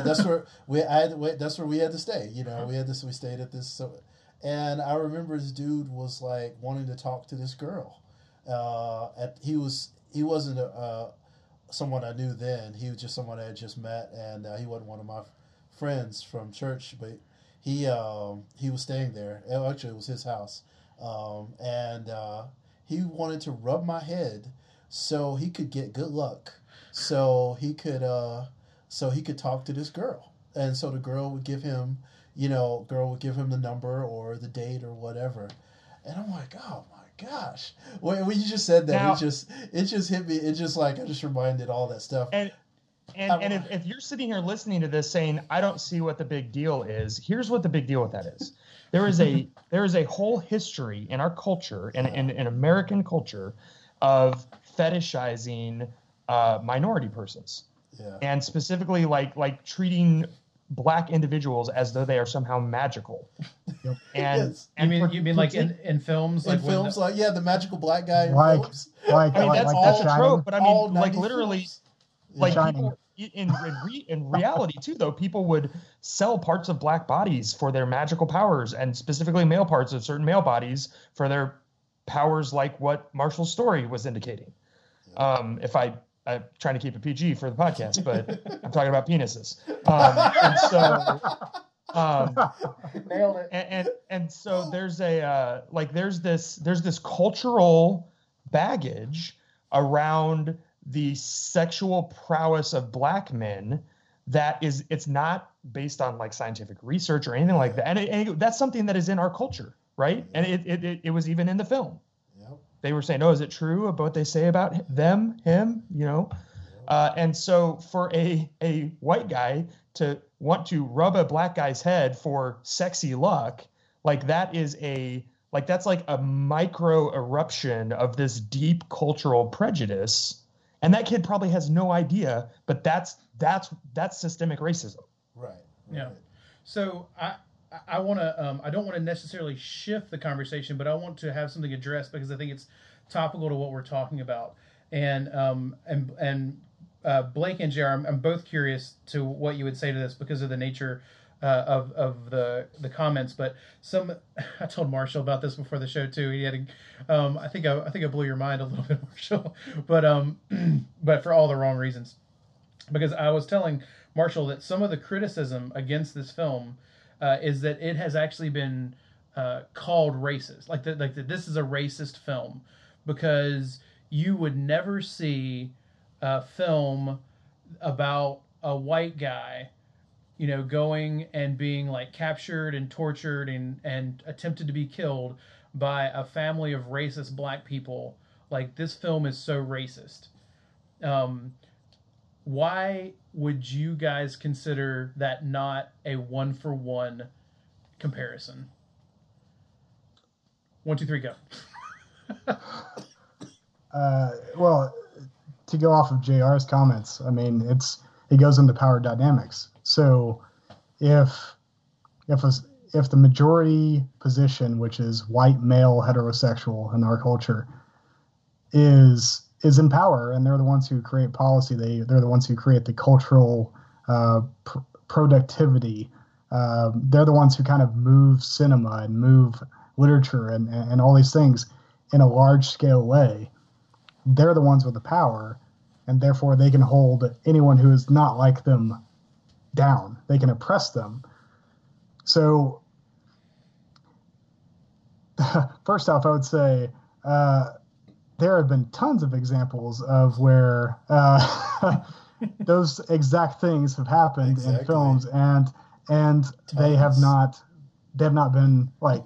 had to stay. We stayed at this. And I remember this dude was like wanting to talk to this girl. He wasn't someone I knew then. He was just someone I had just met, and he wasn't one of my friends from church, but he was staying there. Actually, it was his house, and he wanted to rub my head so he could get good luck, so he could talk to this girl, and so the girl would give him, the number or the date or whatever, and I'm like, oh my gosh! When you just said that, now, it just hit me. It's just like I just reminded all that stuff. And if you're sitting here listening to this saying, I don't see what the big deal is, here's what the big deal with that is. There is a whole history in our culture, in American culture, of fetishizing minority persons, and specifically like treating Black individuals as though they are somehow magical. And yes. You mean like in films? In films, the magical Black guy in films. That's a trope, but I mean, like literally, films. like people, in reality too, though, people would sell parts of Black bodies for their magical powers, and specifically male parts of certain male bodies for their powers, like what Marshall's story was indicating. I'm trying to keep it PG for the podcast, but I'm talking about penises. Nailed it. And so there's there's this cultural baggage around the sexual prowess of Black men that it's not based on like scientific research or anything like that. And that's something that is in our culture, right? And it was even in the film. They were saying, "Oh, is it true about what they say about them, him?" And so for a white guy to want to rub a black guy's head for sexy luck, like that's like a micro eruption of this deep cultural prejudice. And that kid probably has no idea, but that's systemic racism. Right. Yeah. So I want to I don't want to necessarily shift the conversation, but I want to have something addressed because I think it's topical to what we're talking about. And Blake and JR, I'm both curious to what you would say to this because of the nature of the comments. But I told Marshall about this before the show too. He had I think I blew your mind a little bit, Marshall, but for all the wrong reasons. Because I was telling Marshall that some of the criticism against this film is that it has actually been called racist, like that this is a racist film, because you would never see a film about a white guy, going and being like captured and tortured and attempted to be killed by a family of racist black people. Like, this film is so racist. Why would you guys consider that not a 1-for-1 comparison? 1, 2, 3, go. Well, to go off of JR's comments, I mean, it goes into power dynamics. So if the majority position, which is white male heterosexual in our culture, is in power, and they're the ones who create policy, they're the ones who create the cultural productivity, they're the ones who kind of move cinema and move literature and all these things in a large scale way. They're the ones with the power, and therefore they can hold anyone who is not like them down. They can oppress them. So first off, I would say there have been tons of examples of where those exact things have happened in films, and they have not been like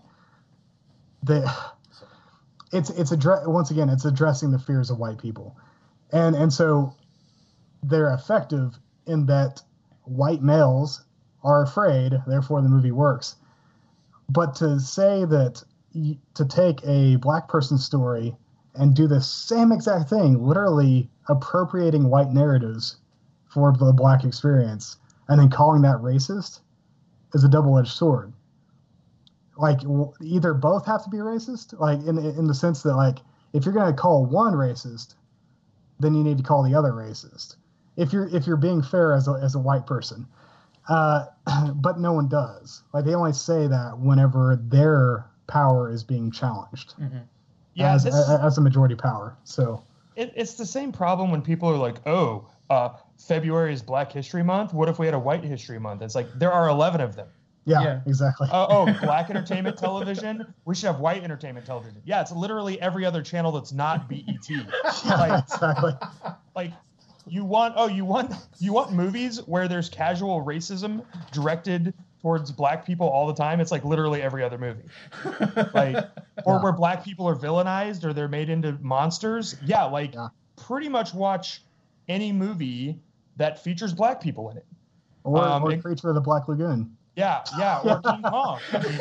once again, it's addressing the fears of white people, and so they're effective in that white males are afraid, therefore the movie works. But to say that, to take a black person's story and do the same exact thing, literally appropriating white narratives for the black experience, and then calling that racist, is a double-edged sword. Like, either both have to be racist, like in the sense that, like, if you're going to call one racist, then you need to call the other racist. If you're being fair as a white person, but no one does. Like, they only say that whenever their power is being challenged. Mm-hmm. Yeah, as a majority power. So it's the same problem when people are like, "Oh, February is Black History Month. What if we had a White History Month?" It's like, there are 11 of them. Yeah. Exactly. Black entertainment television. We should have white entertainment television. Yeah, it's literally every other channel that's not BET. Exactly. Like, you want movies where there's casual racism directed towards black people all the time. It's like literally every other movie. Where black people are villainized or they're made into monsters. Pretty much watch any movie that features black people in it. Or Creature of the Black Lagoon. Yeah, or King Kong.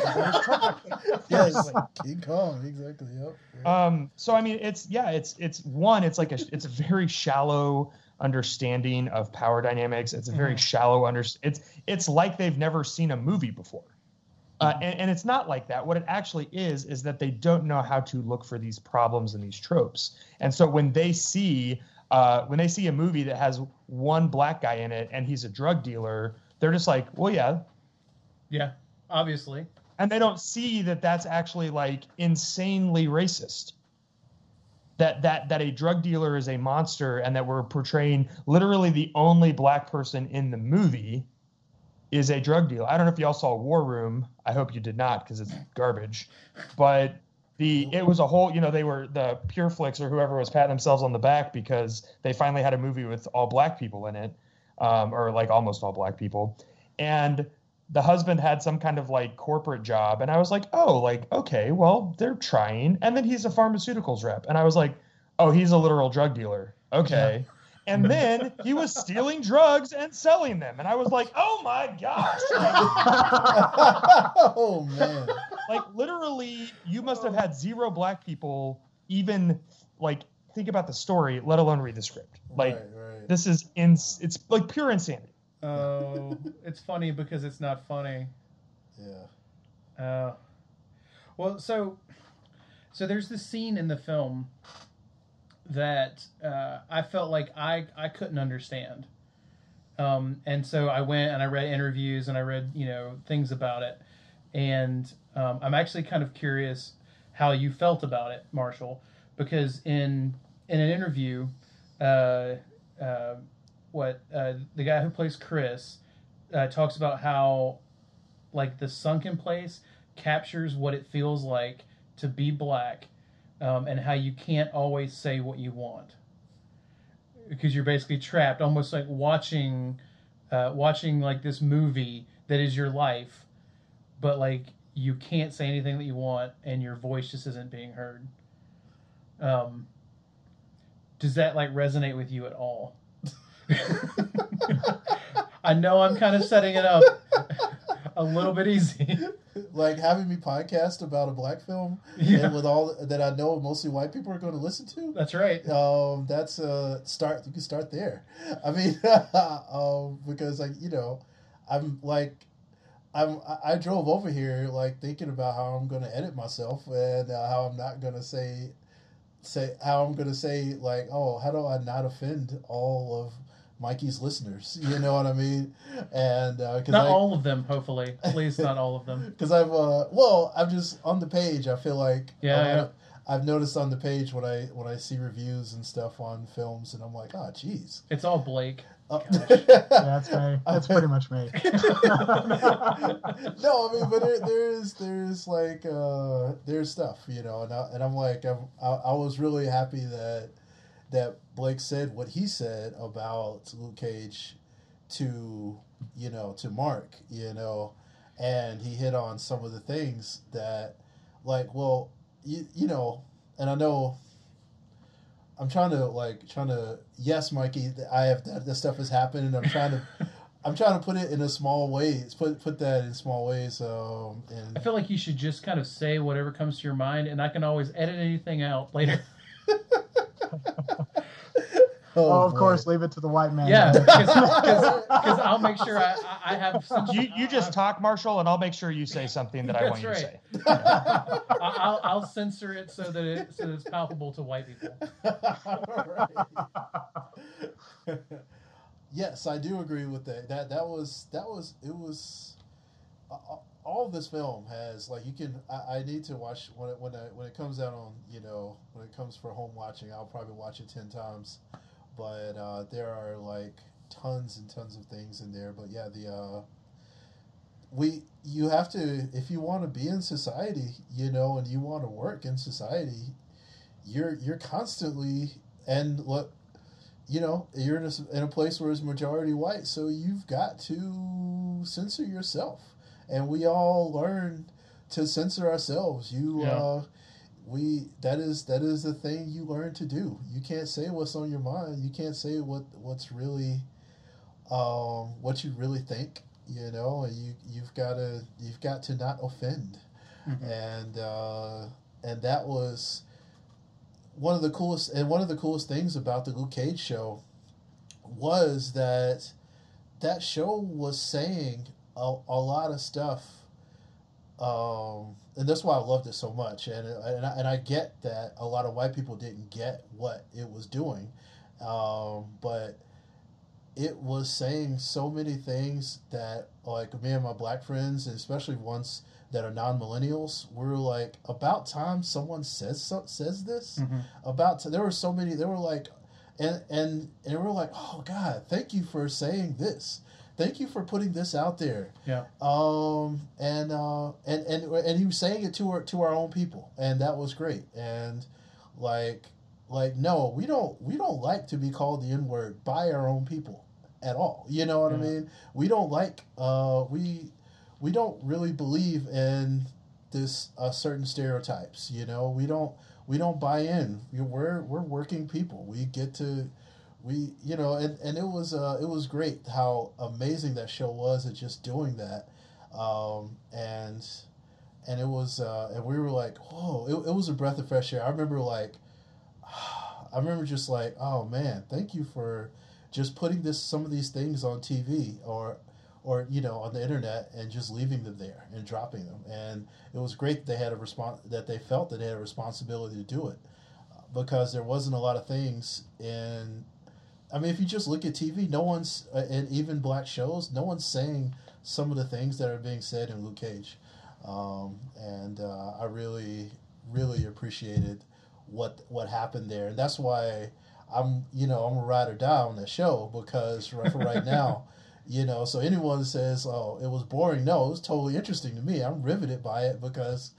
Yes, King Kong, exactly. Yep. So I mean, it's a very shallow understanding of power dynamics. It's a very shallow it's like they've never seen a movie before. And it's not like that. What it actually is that they don't know how to look for these problems and these tropes. And so when they see a movie that has one black guy in it and he's a drug dealer, they're just like, well, yeah, obviously. And they don't see that that's actually like insanely racist. That a drug dealer is a monster, and that we're portraying literally the only black person in the movie is a drug dealer. I don't know if y'all saw War Room. I hope you did not, because it's garbage. But it was a whole, they were the Pure Flix or whoever was patting themselves on the back because they finally had a movie with all black people in it, or like almost all black people. And the husband had some kind of like corporate job. And I was like, oh, like, okay, well, they're trying. And then he's a pharmaceuticals rep. And I was like, oh, he's a literal drug dealer. Okay. And then he was stealing drugs and selling them. And I was like, oh my gosh. Oh, man. Like, literally, you must have had 0 black people even, like, think about the story, let alone read the script. Like, right. this is, it's like pure insanity. Oh, it's funny because it's not funny. Yeah. Well, so there's this scene in the film that I felt like I couldn't understand. And so I went and I read interviews and I read, things about it. And I'm actually kind of curious how you felt about it, Marshall, because in an interview, the guy who plays Chris talks about how, like, the sunken place captures what it feels like to be black, and how you can't always say what you want because you're basically trapped, almost like watching like this movie that is your life, but like you can't say anything that you want and your voice just isn't being heard. Does that like resonate with you at all? I know I'm kind of setting it up a little bit easy. Like having me podcast about a black film, and with all that I know mostly white people are going to listen to. That's right. That's a start. You can start there. I mean, because like I drove over here like thinking about how I'm going to edit myself and how I'm not going to say like, oh, how do I not offend all of Mikey's listeners, you know what I mean? And not all of them, hopefully. Please, not all of them. Because I'm just on the page. I feel like I've noticed on the page when I see reviews and stuff on films, and I'm like, oh, geez, it's all Blake. Yeah, that's me. That's pretty much me. No, I mean, but there's like there's stuff, and I'm like I was really happy that Blake said what he said about Luke Cage to Mark, and he hit on some of the things that, like, well, and I know I'm trying to yes, Mikey, I have that stuff has happened, and I'm trying to put it in a small ways, put that in small ways. And I feel like you should just kind of say whatever comes to your mind, and I can always edit anything out later. Of course, leave it to the white man. Yeah, because I'll make sure I have some... You just talk, Marshall, and I'll make sure you say something that I want you to say. I'll censor it so that it's palpable to white people. Right. Yes, I do agree with that. That was all of this film has, like, you can. I need to watch when it comes out on, when it comes for home watching. I'll probably watch it 10 times. But there are like tons and tons of things in there. But yeah, you have to, if you want to be in society, and you want to work in society, you're constantly, and look, you're in a place where it's majority white, so you've got to censor yourself, and we all learn to censor ourselves. That is the thing you learn to do. You can't say what's on your mind. You can't say what's really what you really think. And you've got to not offend. Mm-hmm. And that was one of the coolest things about the Luke Cage show was that show was saying a lot of stuff. And that's why I loved it so much, and I get that a lot of white people didn't get what it was doing, but it was saying so many things that, like, me and my black friends, and especially ones that are non-millennials, were like, about time someone says this. Mm-hmm. There were so many. They were like, and we're like, oh God, thank you for saying this. Thank you for putting this out there. Yeah. And he was saying it to our own people, and that was great. And like no, we don't like to be called the N-word by our own people at all. You know what I mean? We don't like we don't really believe in this certain stereotypes. We don't buy in. We're working people. We get to We, and it was great how amazing that show was at just doing that, and it was, and we were like, whoa, it was a breath of fresh air. I remember just like, oh man, thank you for just putting some of these things on TV or on the internet and just leaving them there and dropping them. And it was great that they had that they felt that they had a responsibility to do it, because there wasn't a lot of things in. I mean, if you just look at TV, no one's, and even black shows, no one's saying some of the things that are being said in Luke Cage. I really, really appreciated what happened there. And that's why I'm a ride or die on that show, because for right now, so anyone that says, oh, it was boring, no, it was totally interesting to me. I'm riveted by it, because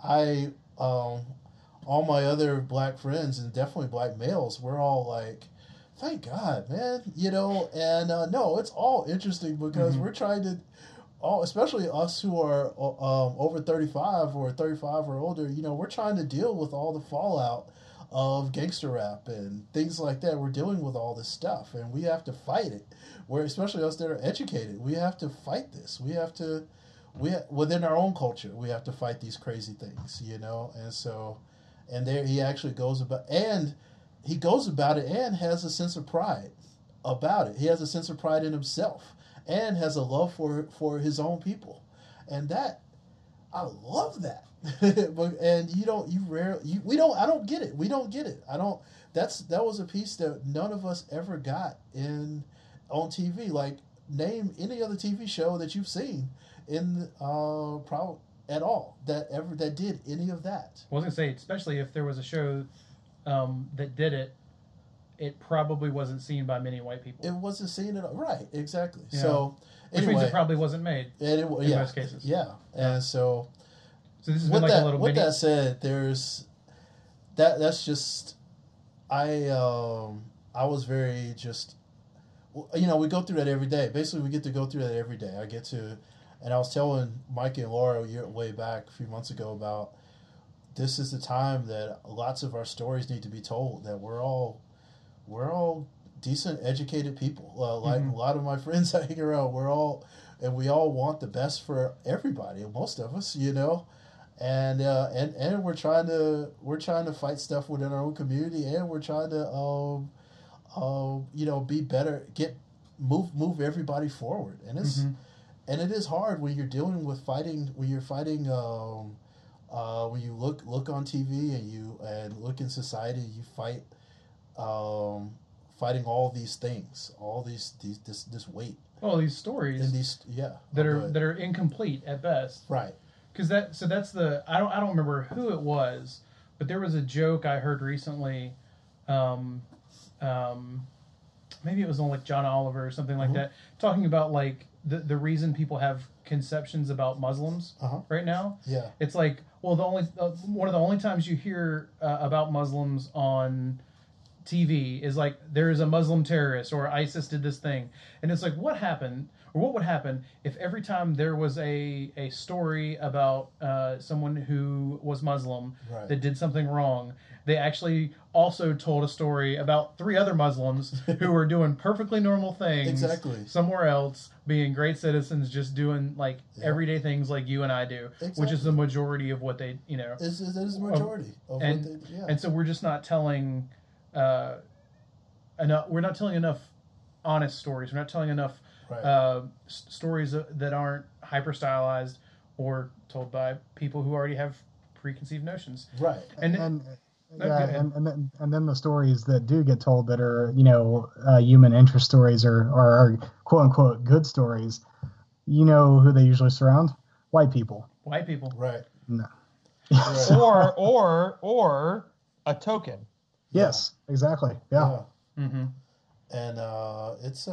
all my other black friends, and definitely black males, we're all like, thank God, man, no, it's all interesting, because we're trying to, especially us who are over 35 or 35 or older, we're trying to deal with all the fallout of gangster rap and things like that. We're dealing with all this stuff, and we have to fight it. Especially us that are educated, we have to fight this. Within our own culture, we have to fight these crazy things, and so, and there he actually goes about it and has a sense of pride about it. He has a sense of pride in himself and has a love for his own people, and that, I love that. And I don't get it. We don't get it. That was a piece that none of us ever got on TV. Like, name any other TV show that you've seen probably at all that did any of that. I was gonna say, especially if there was a show that did it, it probably wasn't seen by many white people. It wasn't seen at all. Right, exactly. Yeah. So which anyway, means it probably wasn't made in most cases. Yeah, and so this has been like a little with mini. that said, there's that's just I was very just we go through that every day. Basically, we get to go through that every day. And I was telling Mikey and Laura way back a few months ago about this is the time that lots of our stories need to be told. That we're all decent, educated people. Like a lot of my friends I hang around, we all want the best for everybody. Most of us, and we're trying to fight stuff within our own community, and we're trying to be better, move everybody forward. And it's and it is hard when you're dealing with fighting, when you look on TV and look in society, you fight fighting all these things, all this weight. All these stories and that are incomplete at best. Right. Because that's I don't remember who it was, but there was a joke I heard recently. Maybe it was on like John Oliver or something like that, talking about like the reason people have conceptions about Muslims right now. Yeah. It's like, well, one of the only times you hear about Muslims on TV is like there is a Muslim terrorist or ISIS did this thing, and it's like what happened or what would happen if every time there was a story about someone who was Muslim that did something wrong, they actually also told a story about 3 other Muslims who were doing perfectly normal things somewhere else, being great citizens, just doing like everyday things like you and I do, which is the majority of what they That is the majority of what they do. And so we're just not telling enough. We're not telling enough honest stories. We're not telling enough stories that aren't hyper stylized or told by people who already have preconceived notions. Right. And then the stories that do get told that are human interest stories or quote unquote good stories, who they usually surround? White people. White people. Right. No. Right. or a token. Yes, exactly. Yeah. Mm-hmm. And it's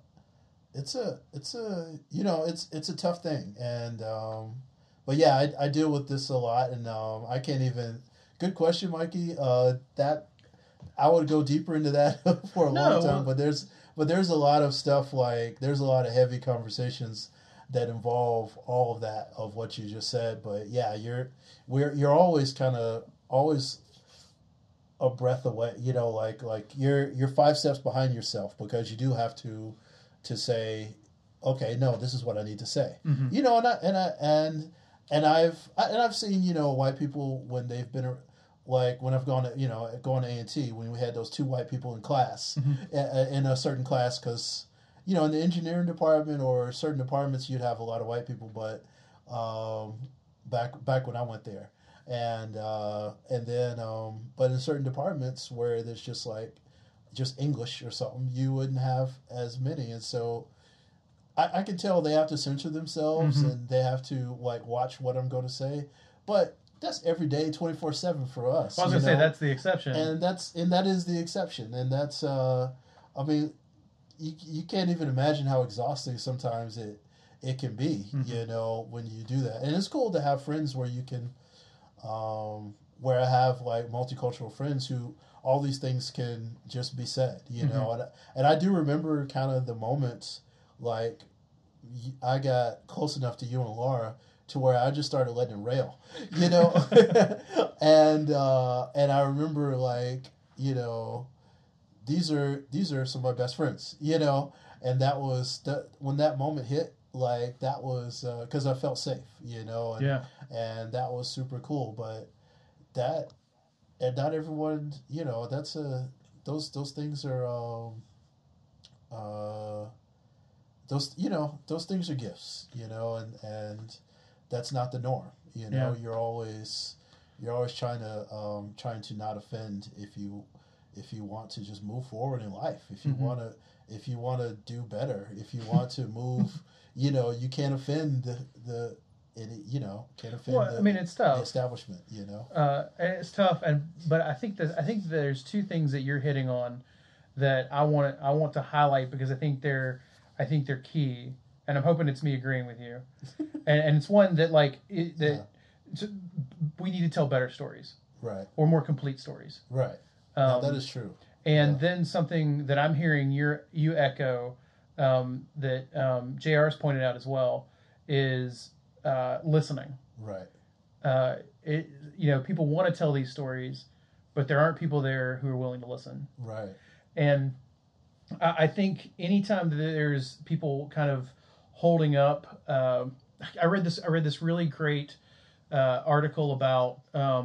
a tough thing, and but yeah, I deal with this a lot, and I can't even. Good question, Mikey. That I would go deeper into that for a long time, but there's a lot of stuff, like there's a lot of heavy conversations that involve all of that of what you just said. But yeah, you're always kind of a breath away. You know, like you're 5 steps behind yourself because you do have to say, okay, no, this is what I need to say. You know, and I've seen, you know, white people when they've been like when I've gone to, you know, going to A&T when we had those 2 white people in class in a certain class, because you know in the engineering department or certain departments you'd have a lot of white people, but back when I went there, and then but in certain departments where there's just English or something, you wouldn't have as many, and so I can tell they have to censor themselves and they have to like watch what I'm going to say, but that's every day, 24/7 for us. I was going to say that's the exception, and that is the exception, and that's I mean, you can't even imagine how exhausting sometimes it can be, you know, when you do that. And it's cool to have friends where you can, where I have like multicultural friends who all these things can just be said, you know. And I do remember kind of the moments like I got close enough to you and Laura to where I just started letting it rail, you know. and I remember like, you know, these are some of my best friends, you know, and that was when that moment hit, like that was because I felt safe, you know, and that was super cool. But and not everyone, you know, that's those things are those things are gifts, you know, and that's not the norm, you know. You're always trying to not offend if you want to just move forward in life, if you want to do better, if you want to move, you know, you can't offend it's tough. The establishment, you know. It's tough, but I think there's 2 things that you're hitting on that I want to highlight because I think they're key, and I'm hoping it's me agreeing with you. and it's one that we need to tell better stories, right, or more complete stories, right. That is true. And then something that I'm hearing you echo, that JR's pointed out as well, is listening. Right. You know, people want to tell these stories, but there aren't people there who are willing to listen. Right. And I think anytime that there's people kind of holding up, I read this really great article about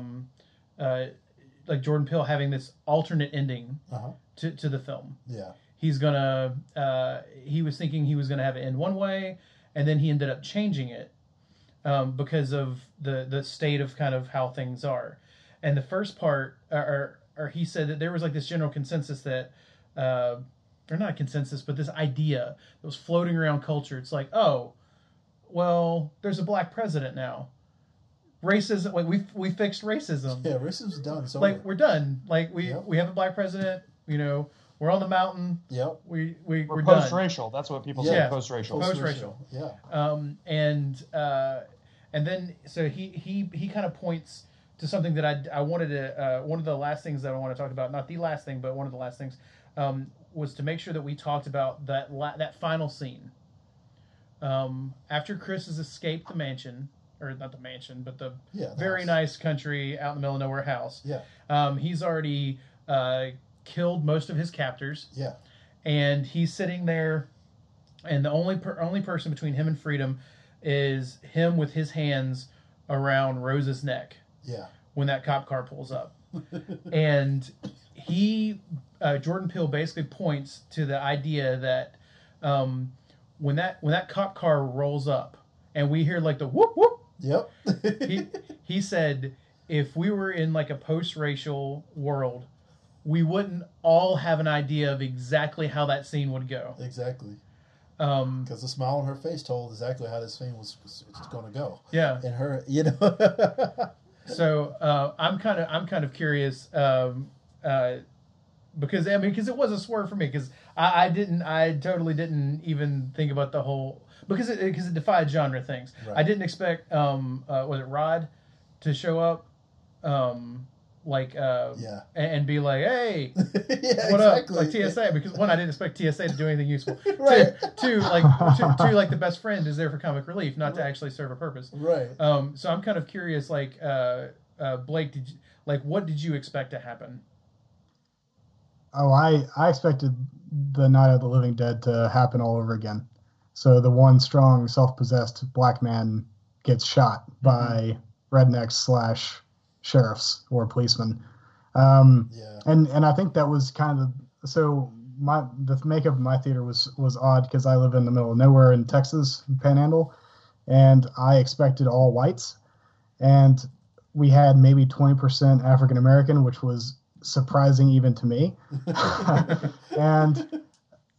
like Jordan Peele having this alternate ending to the film. Yeah. He's gonna. He was thinking he was gonna have it end one way, and then he ended up changing it because of the state of kind of how things are. And the first part, or he said that there was like this general consensus that, or not a consensus, but this idea that was floating around culture. It's like, oh, well, there's a black president now. Racism, like we fixed racism. Yeah, racism's done. So like we're done. Like we have a black president. You know, we're on the mountain. Yep. We're post-racial. That's what people say. Yeah. Post-racial. Post-racial. Yeah. And then so he kind of points to something that I wanted to one of the last things that I want to talk about, not the last thing, but one of the last things, was to make sure that we talked about that final scene. After Chris has escaped the mansion, or not the mansion, but the very nice country out in the middle of nowhere house. Yeah. He's already killed most of his captors. Yeah. And he's sitting there, and the only person between him and freedom is him with his hands around Rose's neck. Yeah. When that cop car pulls up. And Jordan Peele basically points to the idea that when that cop car rolls up and we hear like the whoop whoop. Yep. he said if we were in like a post-racial world, we wouldn't all have an idea of exactly how that scene would go. Exactly. Because the smile on her face told exactly how this scene was going to go. Yeah. And her, you know. So I'm kind of curious because it was a swerve for me because I totally didn't even think about the whole because it defied genre things. Right. I didn't expect was it Rod to show up and be like, hey, what up, like TSA, because one, I didn't expect TSA to do anything useful. Right. Two, like the best friend is there for comic relief, not to actually serve a purpose. Right. So I'm kind of curious, like Blake, what did you expect to happen? Oh, I expected the Night of the Living Dead to happen all over again. So the one strong, self-possessed black man gets shot by rednecks / sheriffs or policemen. And I think that was kind of so. The makeup of my theater was odd because I live in the middle of nowhere in Texas, Panhandle, and I expected all whites, and we had maybe 20% African American, which was surprising even to me. And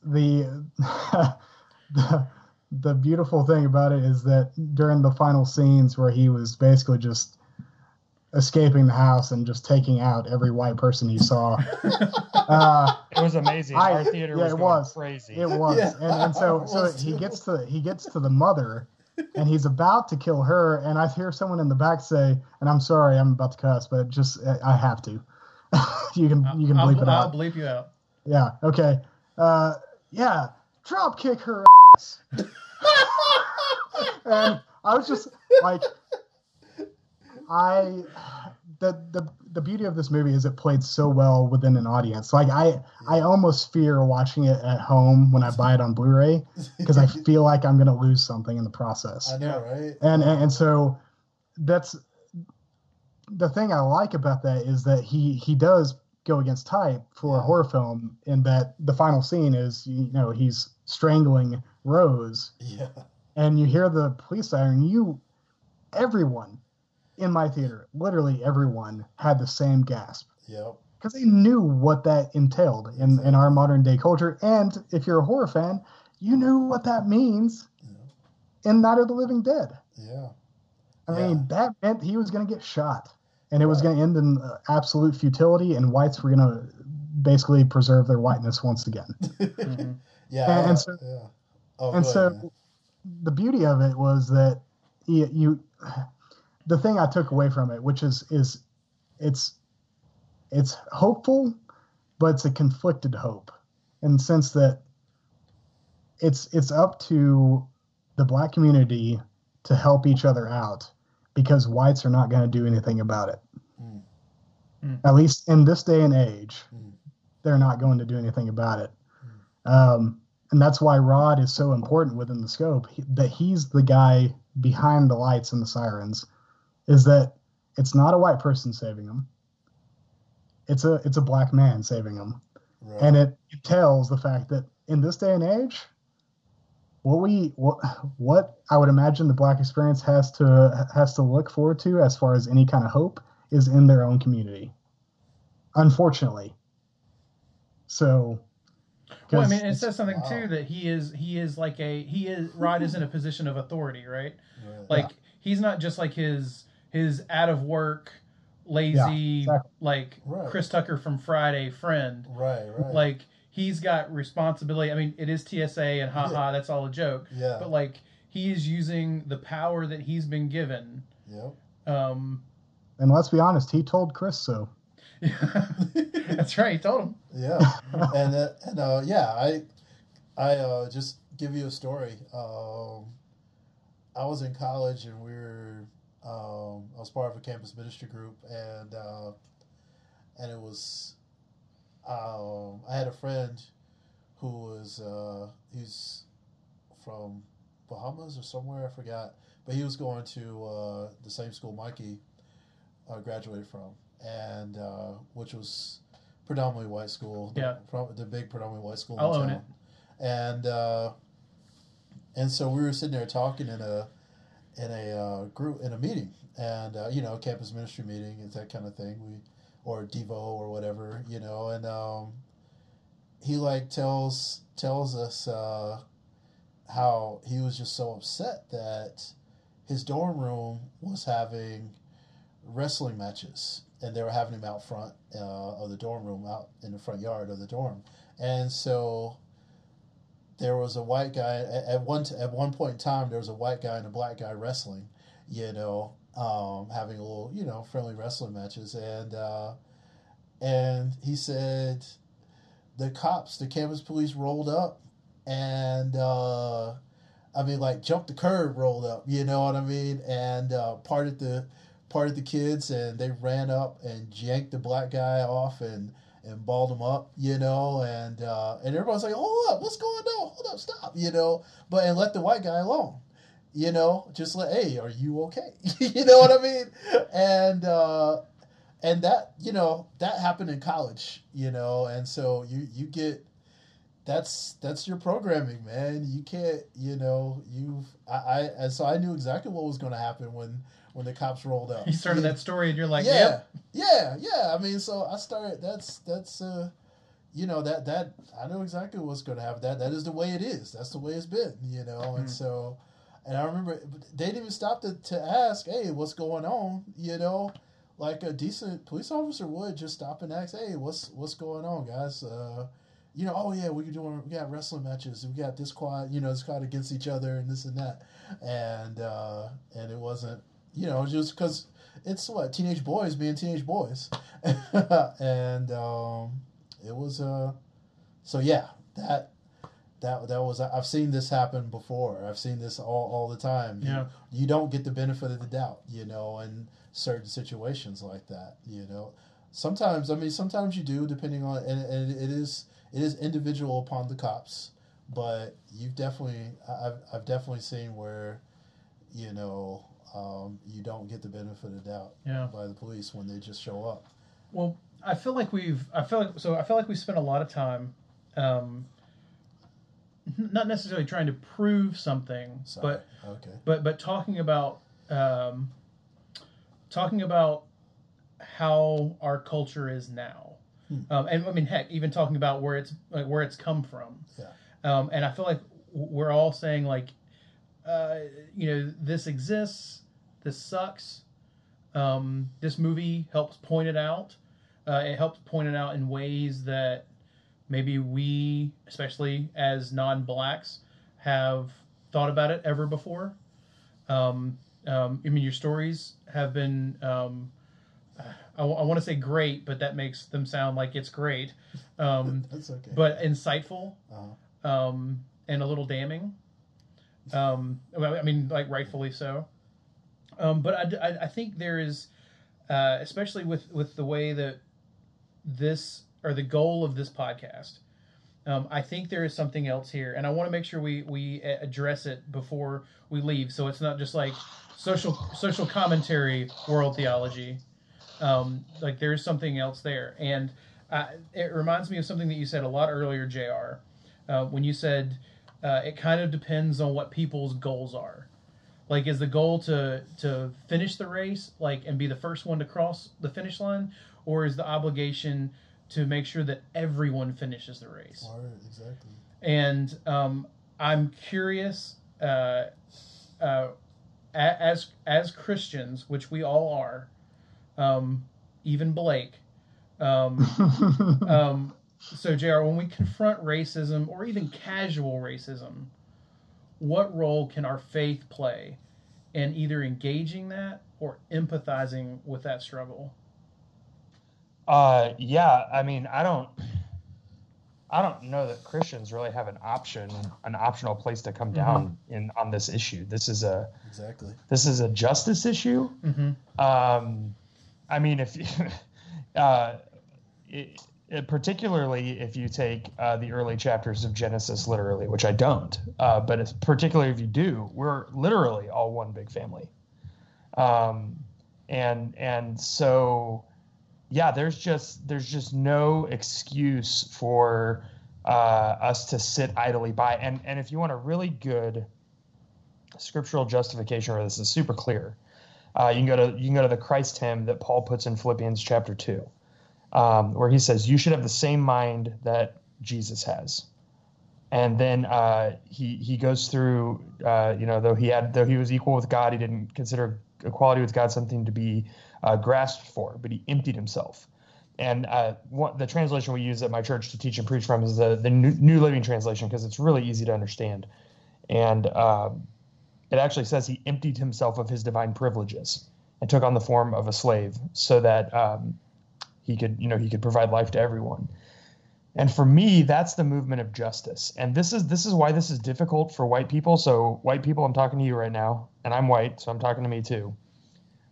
the beautiful thing about it is that during the final scenes where he was basically just escaping the house and just taking out every white person he saw. It was amazing. Our theater was going crazy. It was. Yeah, and so he gets to the mother and he's about to kill her, and I hear someone in the back say, and I'm sorry, I'm about to cuss, but I have to. you can bleep it out. I'll bleep you out. Yeah, okay. Yeah, drop kick her ass. And I was just like, the beauty of this movie is it played so well within an audience. Like I almost fear watching it at home when I buy it on Blu-ray because I feel like I'm going to lose something in the process. I know, right? And so that's the thing I like about that is that he does go against type for a horror film in that the final scene is, he's strangling Rose. Yeah. And you hear the police siren. Everyone in my theater, literally everyone, had the same gasp. Yep. Because they knew what that entailed in our modern day culture. And if you're a horror fan, you knew what that means in Night of the Living Dead. Yeah. I mean, that meant he was going to get shot. And it was going to end in absolute futility, and whites were going to basically preserve their whiteness once again. Mm-hmm. So the beauty of it was that the thing I took away from it, which is it's hopeful, but it's a conflicted hope in the sense that it's up to the black community to help each other out because whites are not going to do anything about it. At least in this day and age, they're not going to do anything about it. And that's why Rod is so important within the scope, that he's the guy behind the lights and the sirens, is that it's not a white person saving him. It's a black man saving him. Right. And it tells the fact that in this day and age, what I would imagine the black experience has to look forward to as far as any kind of hope is in their own community. Unfortunately. So well, I mean, it says something too that Rod is in a position of authority, right? Like he's not just like his out of work, lazy, Chris Tucker from Friday friend. Right. Like he's got responsibility. I mean, it is TSA and that's all a joke. Yeah. But like he is using the power that he's been given. Yep. And let's be honest, he told Chris so. That's right. He told him. Yeah. I just give you a story. I was in college and I was part of a campus ministry group, and it was I had a friend who was he's from Bahamas or somewhere, I forgot, but he was going to the same school Mikey graduated from, and which was predominantly white school. The big predominantly white school. I'll own it. And so we were sitting there talking in a group in a meeting, and campus ministry meeting and that kind of thing. Or Devo or whatever, and he tells us how he was just so upset that his dorm room was having wrestling matches, and they were having them out front of the dorm room, out in the front yard of the dorm. And so there was a white guy at one point in time. There was a white guy and a black guy wrestling, having a little friendly wrestling matches, and he said the campus police rolled up and jumped the curb, rolled up, you know what I mean, and parted the kids, and they ran up and yanked the black guy off and and balled him up, and everybody's like, hold up, what's going on? Hold up, stop, and let the white guy alone, just like, hey, are you okay? You know what I mean? And that, that happened in college, and so you get, that's your programming, man. You can't, and so I knew exactly what was going to happen when the cops rolled up. You started that story and you're like, yeah, yep. yeah. I mean, so I started, that I know exactly what's going to happen. That is the way it is. That's the way it's been, and so, and I remember they didn't even stop to ask, hey, what's going on, like a decent police officer would just stop and ask, hey, what's going on, guys? Oh yeah, we got wrestling matches. We got this squad against each other and this and that, and it wasn't, just because it's teenage boys being teenage boys, and it was so yeah, that was, I've seen this happen before. I've seen this all the time. Yeah. You don't get the benefit of the doubt, in certain situations like that, Sometimes you do, depending on, and it is individual upon the cops, but I've definitely seen where, you don't get the benefit of the doubt by the police when they just show up. Well, I feel like we spent a lot of time, not necessarily trying to prove something, but talking about how our culture is now, and I mean, heck, even talking about where it's come from. Yeah. And I feel like we're all saying like, this exists, this sucks. This movie helps point it out. It helps point it out in ways that maybe we, especially as non-blacks, have thought about it ever before. I mean, your stories have been, I want to say great, but that makes them sound like it's great. That's okay. But insightful, and a little damning. I mean, like rightfully so. But I think there is, especially with the way that this, or the goal of this podcast, I think there is something else here, and I want to make sure we address it before we leave, so it's not just like social commentary, world theology. Like there is something else there, and it reminds me of something that you said a lot earlier, JR, when you said it kind of depends on what people's goals are. Like, is the goal to finish the race, like, and be the first one to cross the finish line, or is the obligation to make sure that everyone finishes the race? All right, exactly. And I'm curious, as Christians, which we all are, even Blake. So, JR, when we confront racism or even casual racism, what role can our faith play in either engaging that or empathizing with that struggle? Yeah, I mean, I don't know that Christians really have an optional place to come down on this issue. This is a justice issue. Mm-hmm. I mean, if particularly if you take the early chapters of Genesis literally, which I don't, but it's particularly if you do, we're literally all one big family, and so yeah, there's just no excuse for us to sit idly by, and if you want a really good scriptural justification where this is super clear, you can go to the Christ hymn that Paul puts in Philippians chapter 2. Where he says, you should have the same mind that Jesus has. And then he goes through, though he was equal with God, he didn't consider equality with God something to be grasped for, but he emptied himself. And the translation we use at my church to teach and preach from is the New Living Translation, because it's really easy to understand. And it actually says he emptied himself of his divine privileges and took on the form of a slave so that he could provide life to everyone. And for me, that's the movement of justice. And this is why this is difficult for white people. So white people, I'm talking to you right now, and I'm white, so I'm talking to me too.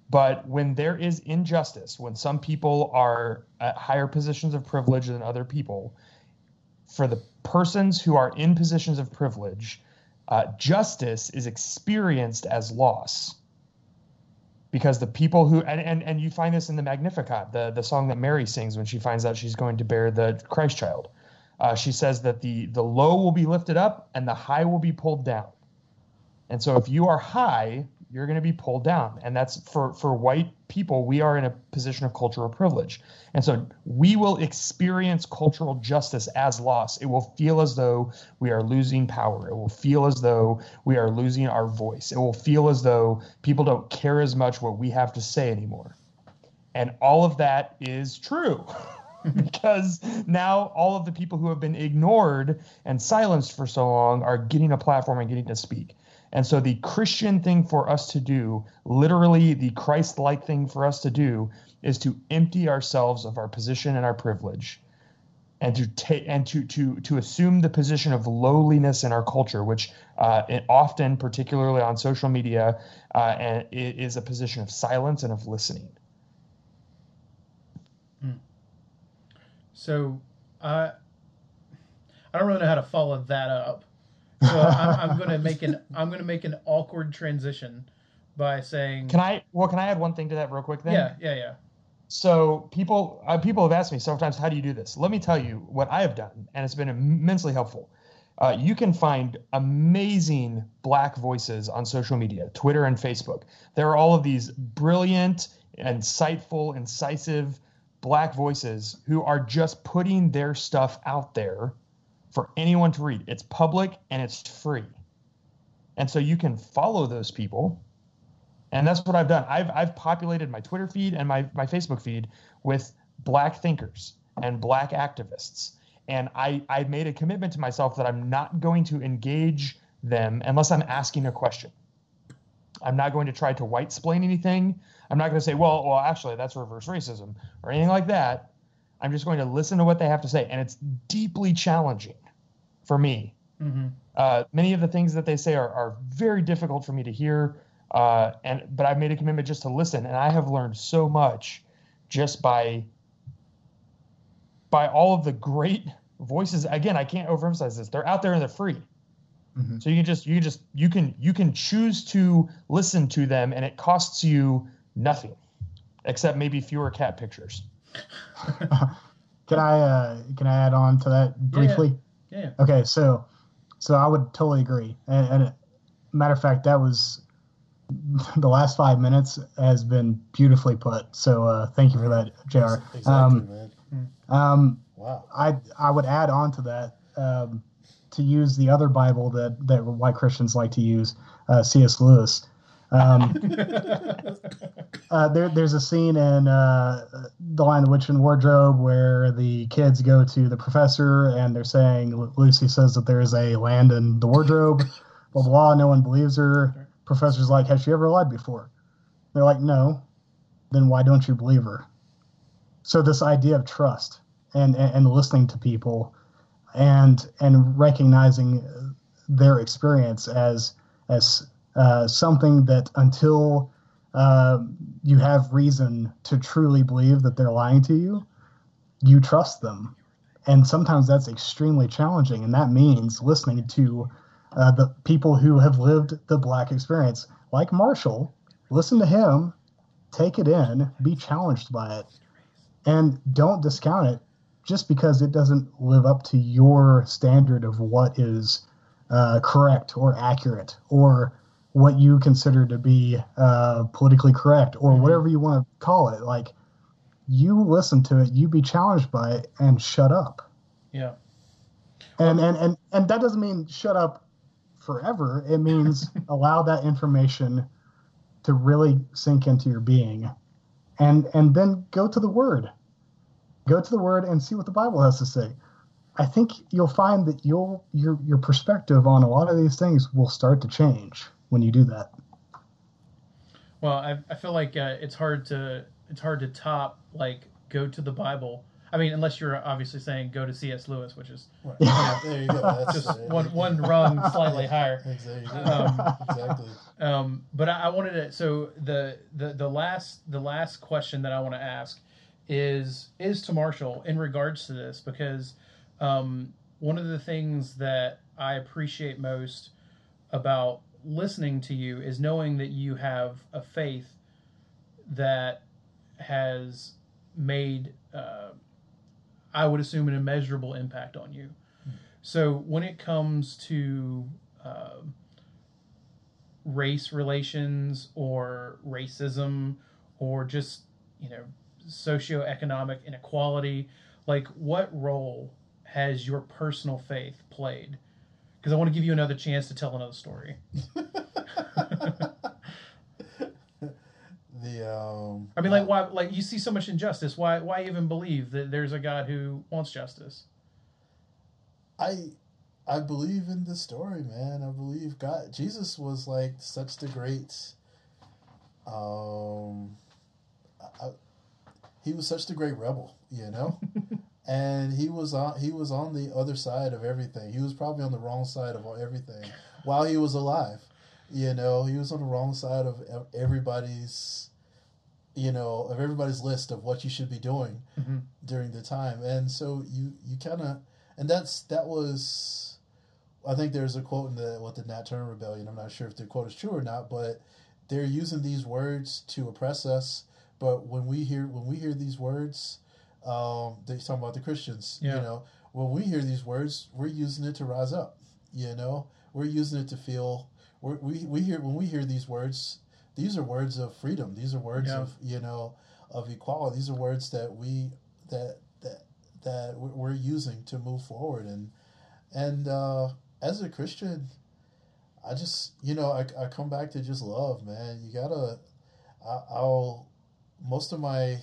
But when there is injustice, when some people are at higher positions of privilege than other people, for the persons who are in positions of privilege, justice is experienced as loss. Because the people who, and you find this in the Magnificat, the song that Mary sings when she finds out she's going to bear the Christ child. She says that the low will be lifted up and the high will be pulled down. And so if you are high, you're going to be pulled down. And that's for white people, we are in a position of cultural privilege. And so we will experience cultural justice as loss. It will feel as though we are losing power. It will feel as though we are losing our voice. It will feel as though people don't care as much what we have to say anymore. And all of that is true. Because now all of the people who have been ignored and silenced for so long are getting a platform and getting to speak. And so the Christian thing for us to do, literally the Christ-like thing for us to do, is to empty ourselves of our position and our privilege, and to assume the position of lowliness in our culture, which often, particularly on social media, and it is a position of silence and of listening. So I don't really know how to follow that up. So I'm going to make an awkward transition by saying. Can I add one thing to that real quick then? Yeah. So people have asked me sometimes, how do you do this? Let me tell you what I have done, and it's been immensely helpful. You can find amazing Black voices on social media, Twitter and Facebook. There are all of these brilliant, insightful, incisive Black voices who are just putting their stuff out there for anyone to read. It's public and it's free. And so you can follow those people. And that's what I've done. I've populated my Twitter feed and my Facebook feed with Black thinkers and Black activists. And I made a commitment to myself that I'm not going to engage them unless I'm asking a question. I'm not going to try to white-splain anything. I'm not going to say, well, actually, that's reverse racism or anything like that. I'm just going to listen to what they have to say. And it's deeply challenging for me. Mm-hmm. Many of the things that they say are very difficult for me to hear. But I've made a commitment just to listen. And I have learned so much just by all of the great voices. Again, I can't overemphasize this. They're out there and they're free. Mm-hmm. So you can choose to listen to them, and it costs you nothing except maybe fewer cat pictures. Can I add on to that briefly? Yeah. Okay, so I would totally agree. And matter of fact, that was the last 5 minutes has been beautifully put. So thank you for that, JR. Exactly, man. Wow. I would add on to that to use the other Bible that white Christians like to use, C.S. Lewis. There's a scene in The Lion, the Witch, and Wardrobe where the kids go to the professor and they're saying, Lucy says that there is a land in the wardrobe, blah, blah, blah. No one believes her. Professor's like, has she ever lied before? They're like, no. Then why don't you believe her? So this idea of trust and listening to people and recognizing their experience as something that until you have reason to truly believe that they're lying to you, you trust them. And sometimes that's extremely challenging. And that means listening to the people who have lived the Black experience. Like Marshall, listen to him, take it in, be challenged by it, and don't discount it just because it doesn't live up to your standard of what is correct or accurate or what you consider to be politically correct or whatever you want to call it. Like, you listen to it, you be challenged by it, and shut up. Yeah. And that doesn't mean shut up forever. It means allow that information to really sink into your being, and then go to the Word. Go to the Word and see what the Bible has to say. I think you'll find that your perspective on a lot of these things will start to change when you do that. Well, I feel like it's hard to top, like, go to the Bible I mean, unless you're obviously saying go to C.S. Lewis, which is Right. There you go. That's just one rung slightly higher. There you go. Exactly. But I wanted to. So the last question that I want to ask is to Marshall in regards to this, because one of the things that I appreciate most about listening to you is knowing that you have a faith that has made, I would assume, an immeasurable impact on you. So when it comes to race relations or racism or just, socioeconomic inequality, like what role has your personal faith played? Because I want to give you another chance to tell another story. I mean, like, why? Like, you see so much injustice. Why even believe that there's a God who wants justice? I believe in this story, man. I believe Jesus was like such the great. He was such the great rebel, and he was on the other side of everything. He was probably on the wrong side of everything while he was alive. He was on the wrong side of everybody's, of everybody's list of what you should be doing during the time. And so you kind of, and that was, I think there's a quote in the Nat Turner Rebellion. I'm not sure if the quote is true or not, but they're using these words to oppress us. But when we hear these words, they're talking about the Christians. Yeah. When we hear these words, we're using it to rise up. We're using it to feel. When we hear these words, these are words of freedom. These are words of of equality. These are words that we're using to move forward. And as a Christian, I just I come back to just love, man. You gotta. Most of my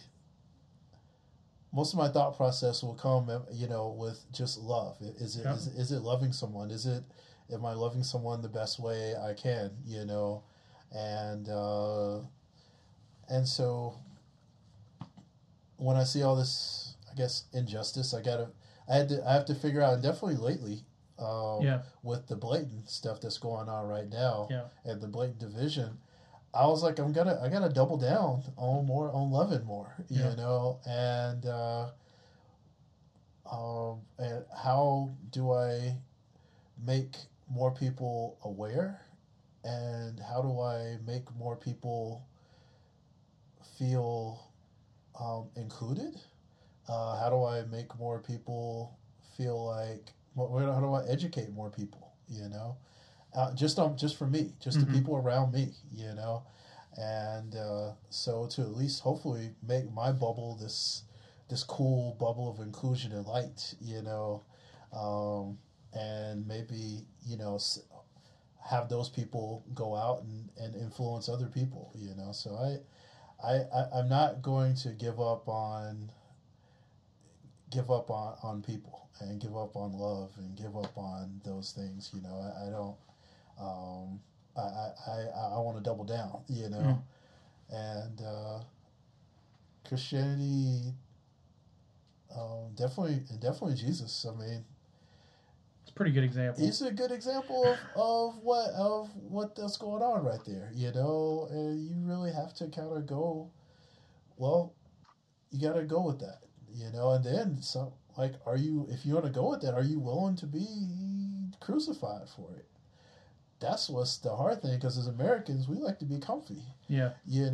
thought process will come, with just love. Is it loving someone? Am I loving someone the best way I can? And so when I see all this, I guess, injustice, I have to figure out, and definitely lately, with the blatant stuff that's going on right now, and the blatant division, I was like, I gotta double down on loving more, and how do I make more people aware, and how do I make more people feel included? How do I make more people feel like? How do I educate more people? Just for me, just the people around me, and so to at least hopefully make my bubble this cool bubble of inclusion and light, and maybe have those people go out and influence other people, So I'm not going to give up on people and give up on love and give up on those things. I don't. I want to double down, and Christianity, definitely Jesus. I mean, it's a pretty good example. He's a good example of what's going on right there, and you really have to kind of go. Well, you got to go with that, and then some. Like, if you want to go with that, are you willing to be crucified for it? That's what's the hard thing, because as Americans, we like to be comfy. Yeah.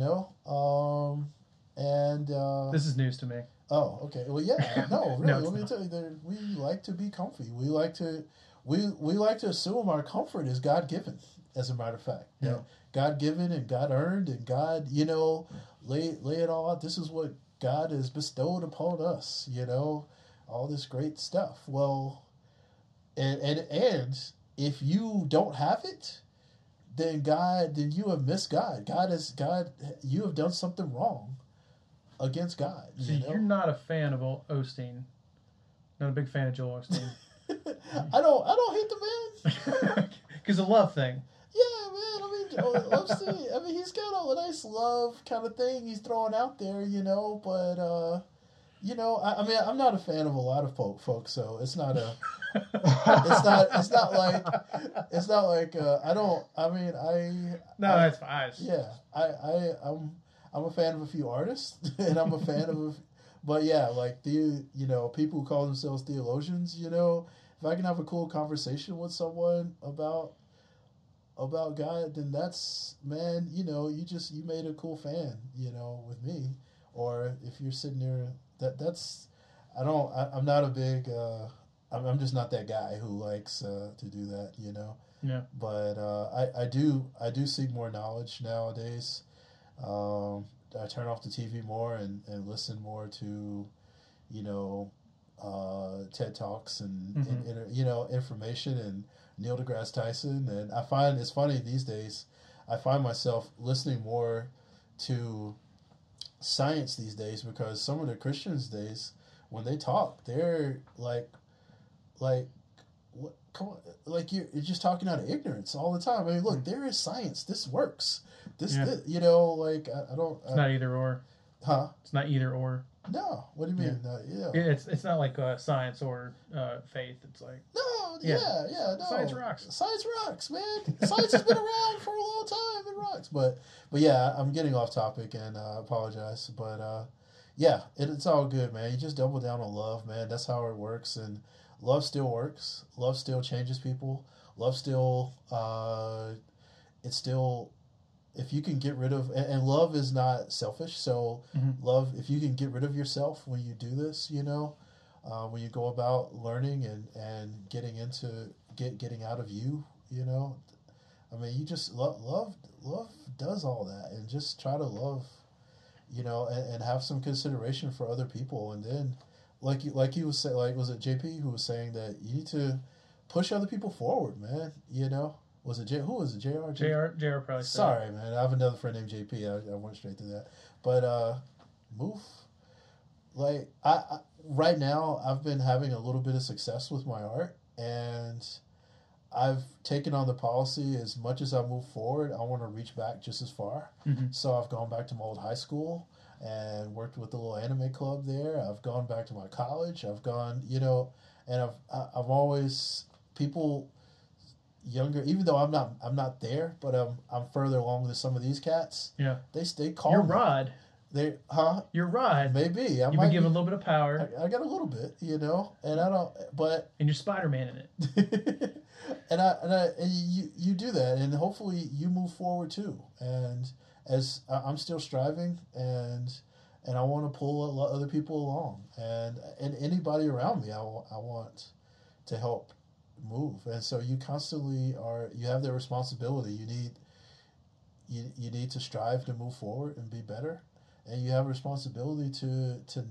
And this is news to me. Oh, okay. Well, yeah. No, really. Let me tell you, we like to be comfy. We like to assume our comfort is God given. As a matter of fact, yeah, God given and God earned, and God, lay it all out. This is what God has bestowed upon us. All this great stuff. Well, and if you don't have it, then you have missed God. You have done something wrong against God. So you're not a fan of Osteen. Not a big fan of Joel Osteen. I don't hate the man. Because a love thing. Yeah, man. I mean, Joel Osteen. I mean, he's got a nice love kind of thing he's throwing out there, but You know, I mean, I'm not a fan of a lot of folks, so it's not a. it's not like I don't. I mean, No, that's fine. Yeah, I'm a fan of a few artists, and I'm a fan of. But yeah, like you know, people who call themselves theologians, you know, if I can have a cool conversation with someone about God, then that's, man, you know, you made a cool fan, you know, with me. Or if you're sitting there, that's I'm not a big I'm just not that guy who likes to do that, you know. Yeah. But I do seek more knowledge nowadays. I turn off the TV more and listen more to, you know, TED Talks and you know, information, and Neil deGrasse Tyson. And I find it's funny these days, I find myself listening more to science these days, because some of the Christians days, when they talk, they're like what, come on, like you're just talking out of ignorance all the time. I mean, look, there is science. This works. This you know, like I don't. It's not either or. Huh? It's not either or. No. What do you mean? Yeah. It's not like science or faith. It's like no. No. Science rocks. Science rocks, man. Science has been around for a long time. It rocks. But yeah, I'm getting off topic, and I apologize. But yeah, it's all good, man. You just double down on love, man. That's how it works, and love still works. Love still changes people. Love still, it's still, if you can get rid of, and love is not selfish. So love, if you can get rid of yourself when you do this, you know, when you go about learning and getting out of you, you know, I mean, you just love does all that, and just try to love, you know, and have some consideration for other people. And then, like you was saying, like, was it JP who was saying that you need to push other people forward, man? You know, was it who was it? JR probably. Sorry, man. I have another friend named JP. I went straight to that. But move. Like I right now, I've been having a little bit of success with my art, and I've taken on the policy, as much as I move forward, I want to reach back just as far. So I've gone back to my old high school and worked with the little anime club there. I've gone back to my college. I've gone, you know, and I've always, people younger, even though I'm not there, but I'm further along than some of these cats. Yeah, they call your me. Rod. Your Rod. Maybe you've been given a little bit of power. I got a little bit, you know, and I don't. But and you're Spider-Man in it. and you do that, and hopefully you move forward too. And as I'm still striving, and I want to pull other people along, and anybody around me, I want to help move. And so you constantly you have that responsibility. You need to strive to move forward and be better. And you have a responsibility to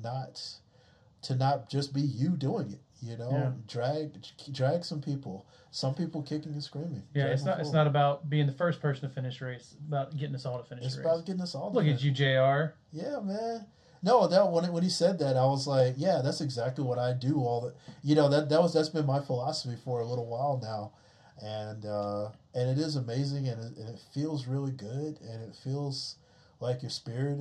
not just be you doing it, you know. Drag some people kicking and screaming. Yeah, it's not about being the first person to finish a race. It's about getting us all to finish. It's a race. about getting us all. Look at you, JR. Yeah, man. No, that when he said that, I was like, yeah, that's exactly what I do. You know, that's been my philosophy for a little while now, and it is amazing, and it feels really good, and it feels like your spirit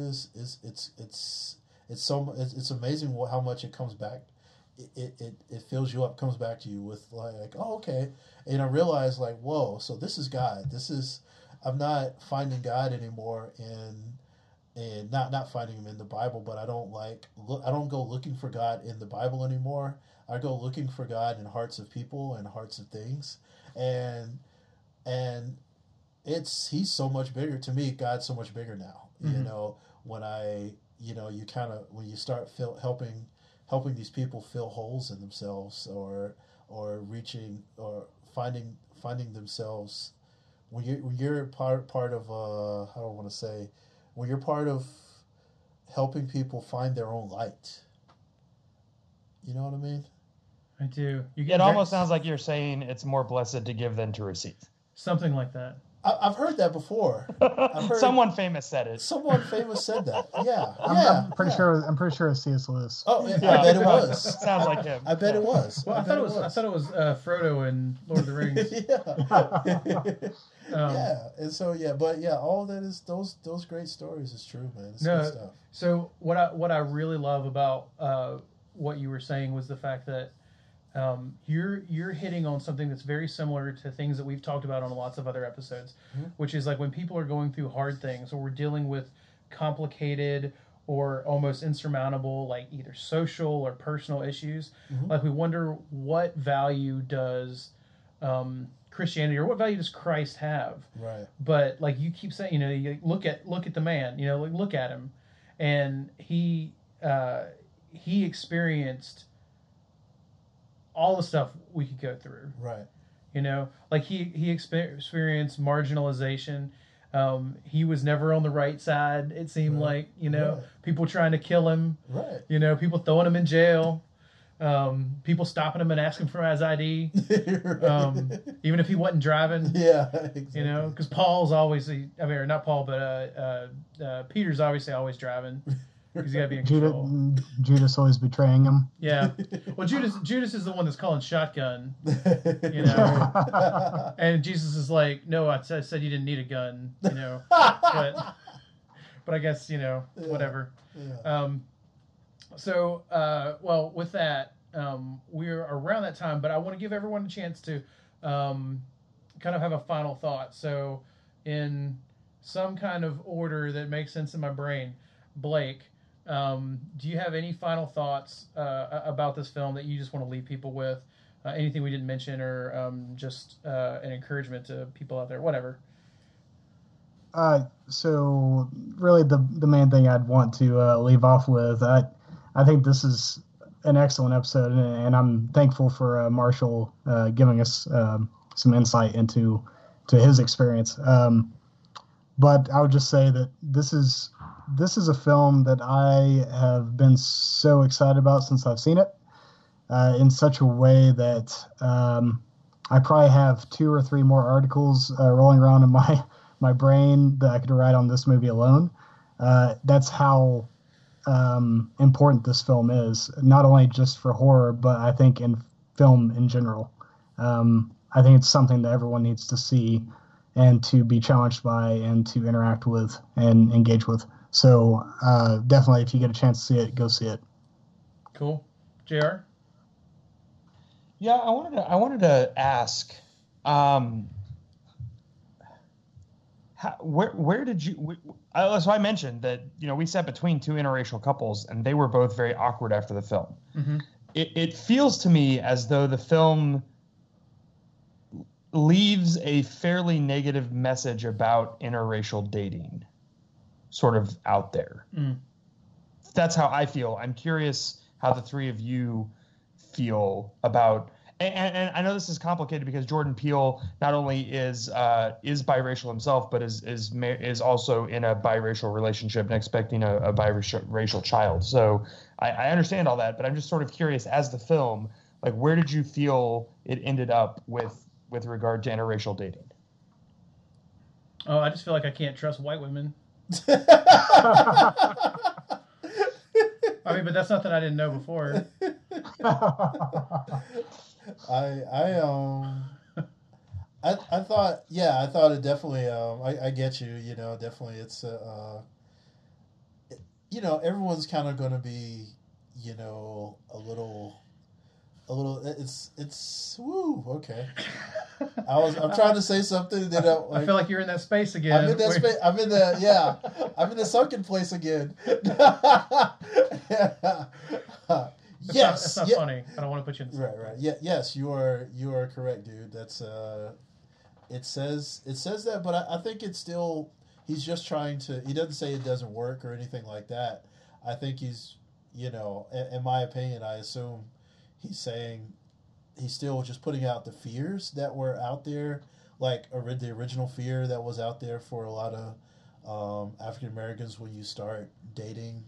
it's amazing how much it comes back. It fills you up, comes back to you with like, oh, okay. And I realized, like, whoa, so this is God. I'm not finding God anymore and not finding him in the Bible, but I don't go looking for God in the Bible anymore. I go looking for God in hearts of people and hearts of things. And he's so much bigger to me. God's so much bigger now. You know, when when you start helping these people fill holes in themselves, or reaching or finding themselves, when you're part of how do I want to say, when you're part of helping people find their own light. You know what I mean? I do. It almost sounds like you're saying it's more blessed to give than to receive. Something like that. I've heard that before. I've heard Someone famous said it. someone famous said that. Yeah, I'm pretty sure. I'm pretty sure it's C.S. Lewis. Oh, yeah, I bet it was. Sounds like him. I bet it was. Well, I thought it was Frodo in Lord of the Rings. Yeah, and so but all that is those great stories is true, man. It's good stuff. So what I really love about what you were saying was the fact that you're hitting on something that's very similar to things that we've talked about on lots of other episodes, which is like when people are going through hard things or we're dealing with complicated or almost insurmountable, like either social or personal issues. Like we wonder what value does Christianity or what value does Christ have? Right. But like you keep saying, you look at the man, look at him, and he experienced all the stuff we could go through. Right. Like he experienced marginalization. He was never on the right side. It seemed like, people trying to kill him. Right. People throwing him in jail. People stopping him and asking for his ID. Even if he wasn't driving. Yeah. Exactly. Because Paul's always, or not Paul, but Peter's obviously always driving. Because you gotta be in control. Judas always betraying him. Yeah. Well, Judas is the one that's calling shotgun. And Jesus is like, no, I said you didn't need a gun. But I guess whatever. Yeah. So well, with that, we're around that time, but I want to give everyone a chance to kind of have a final thought. So, in some kind of order that makes sense in my brain, Blake. Do you have any final thoughts about this film that you just want to leave people with? Anything we didn't mention, or just an encouragement to people out there, whatever. So really, the main thing I'd want to leave off with, I think this is an excellent episode, and I'm thankful for Marshall giving us some insight into his experience. But I would just say that this is a film that I have been so excited about since I've seen it, in such a way that I probably have 2 or 3 more articles rolling around in my brain that I could write on this movie alone. That's how important this film is, not only just for horror, but I think in film in general. I think it's something that everyone needs to see and to be challenged by and to interact with and engage with. So definitely, if you get a chance to see it, go see it. Cool. JR? Yeah, I wanted to ask, where did you? So I mentioned that we sat between 2 interracial couples, and they were both very awkward after the film. Mm-hmm. It feels to me as though the film leaves a fairly negative message about interracial dating sort of out there. That's how I feel. I'm curious how the 3 of you feel about, and I know this is complicated because Jordan Peele not only is biracial himself, but is also in a biracial relationship and expecting a biracial child. So I understand all that, but I'm just sort of curious, as the film, like, where did you feel it ended up with regard to interracial dating? Oh, I just feel like I can't trust white women. I mean, but that's nothing I didn't know before. I thought it definitely. I get you. Definitely, it's everyone's kind of going to be, a little. It's woo. Okay. I'm trying to say something that I feel like you're in that space again. I'm in that space. I'm in the sunken place again. It's not funny. I don't want to put you in. Right. Yeah. Yes, you are correct, dude. That's it says that, but I think it's still, he's just trying to. He doesn't say it doesn't work or anything like that. I think he's, in my opinion, I assume he's saying he's still just putting out the fears that were out there, like the original fear that was out there for a lot of African Americans when you start dating.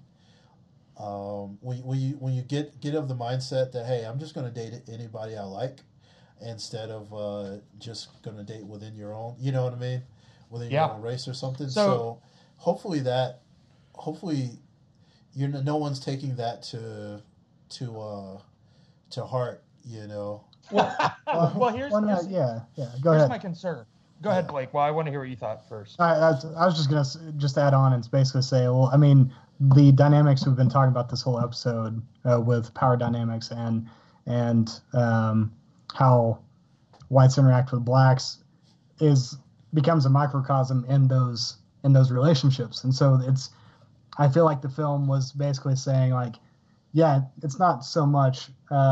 When you get of the mindset that, hey, I'm just going to date anybody I like, instead of just going to date within your own, you know what I mean? within your own race or something. So hopefully no one's taking that to heart, you know. Well, here's Go ahead. my concern. Go ahead, Blake. Well, I want to hear what you thought first. I was just going to just add on and basically say, well, I mean, the dynamics we've been talking about this whole episode with power dynamics and how whites interact with blacks becomes a microcosm in those relationships. And so I feel like the film was basically saying, like, yeah, it's not so much,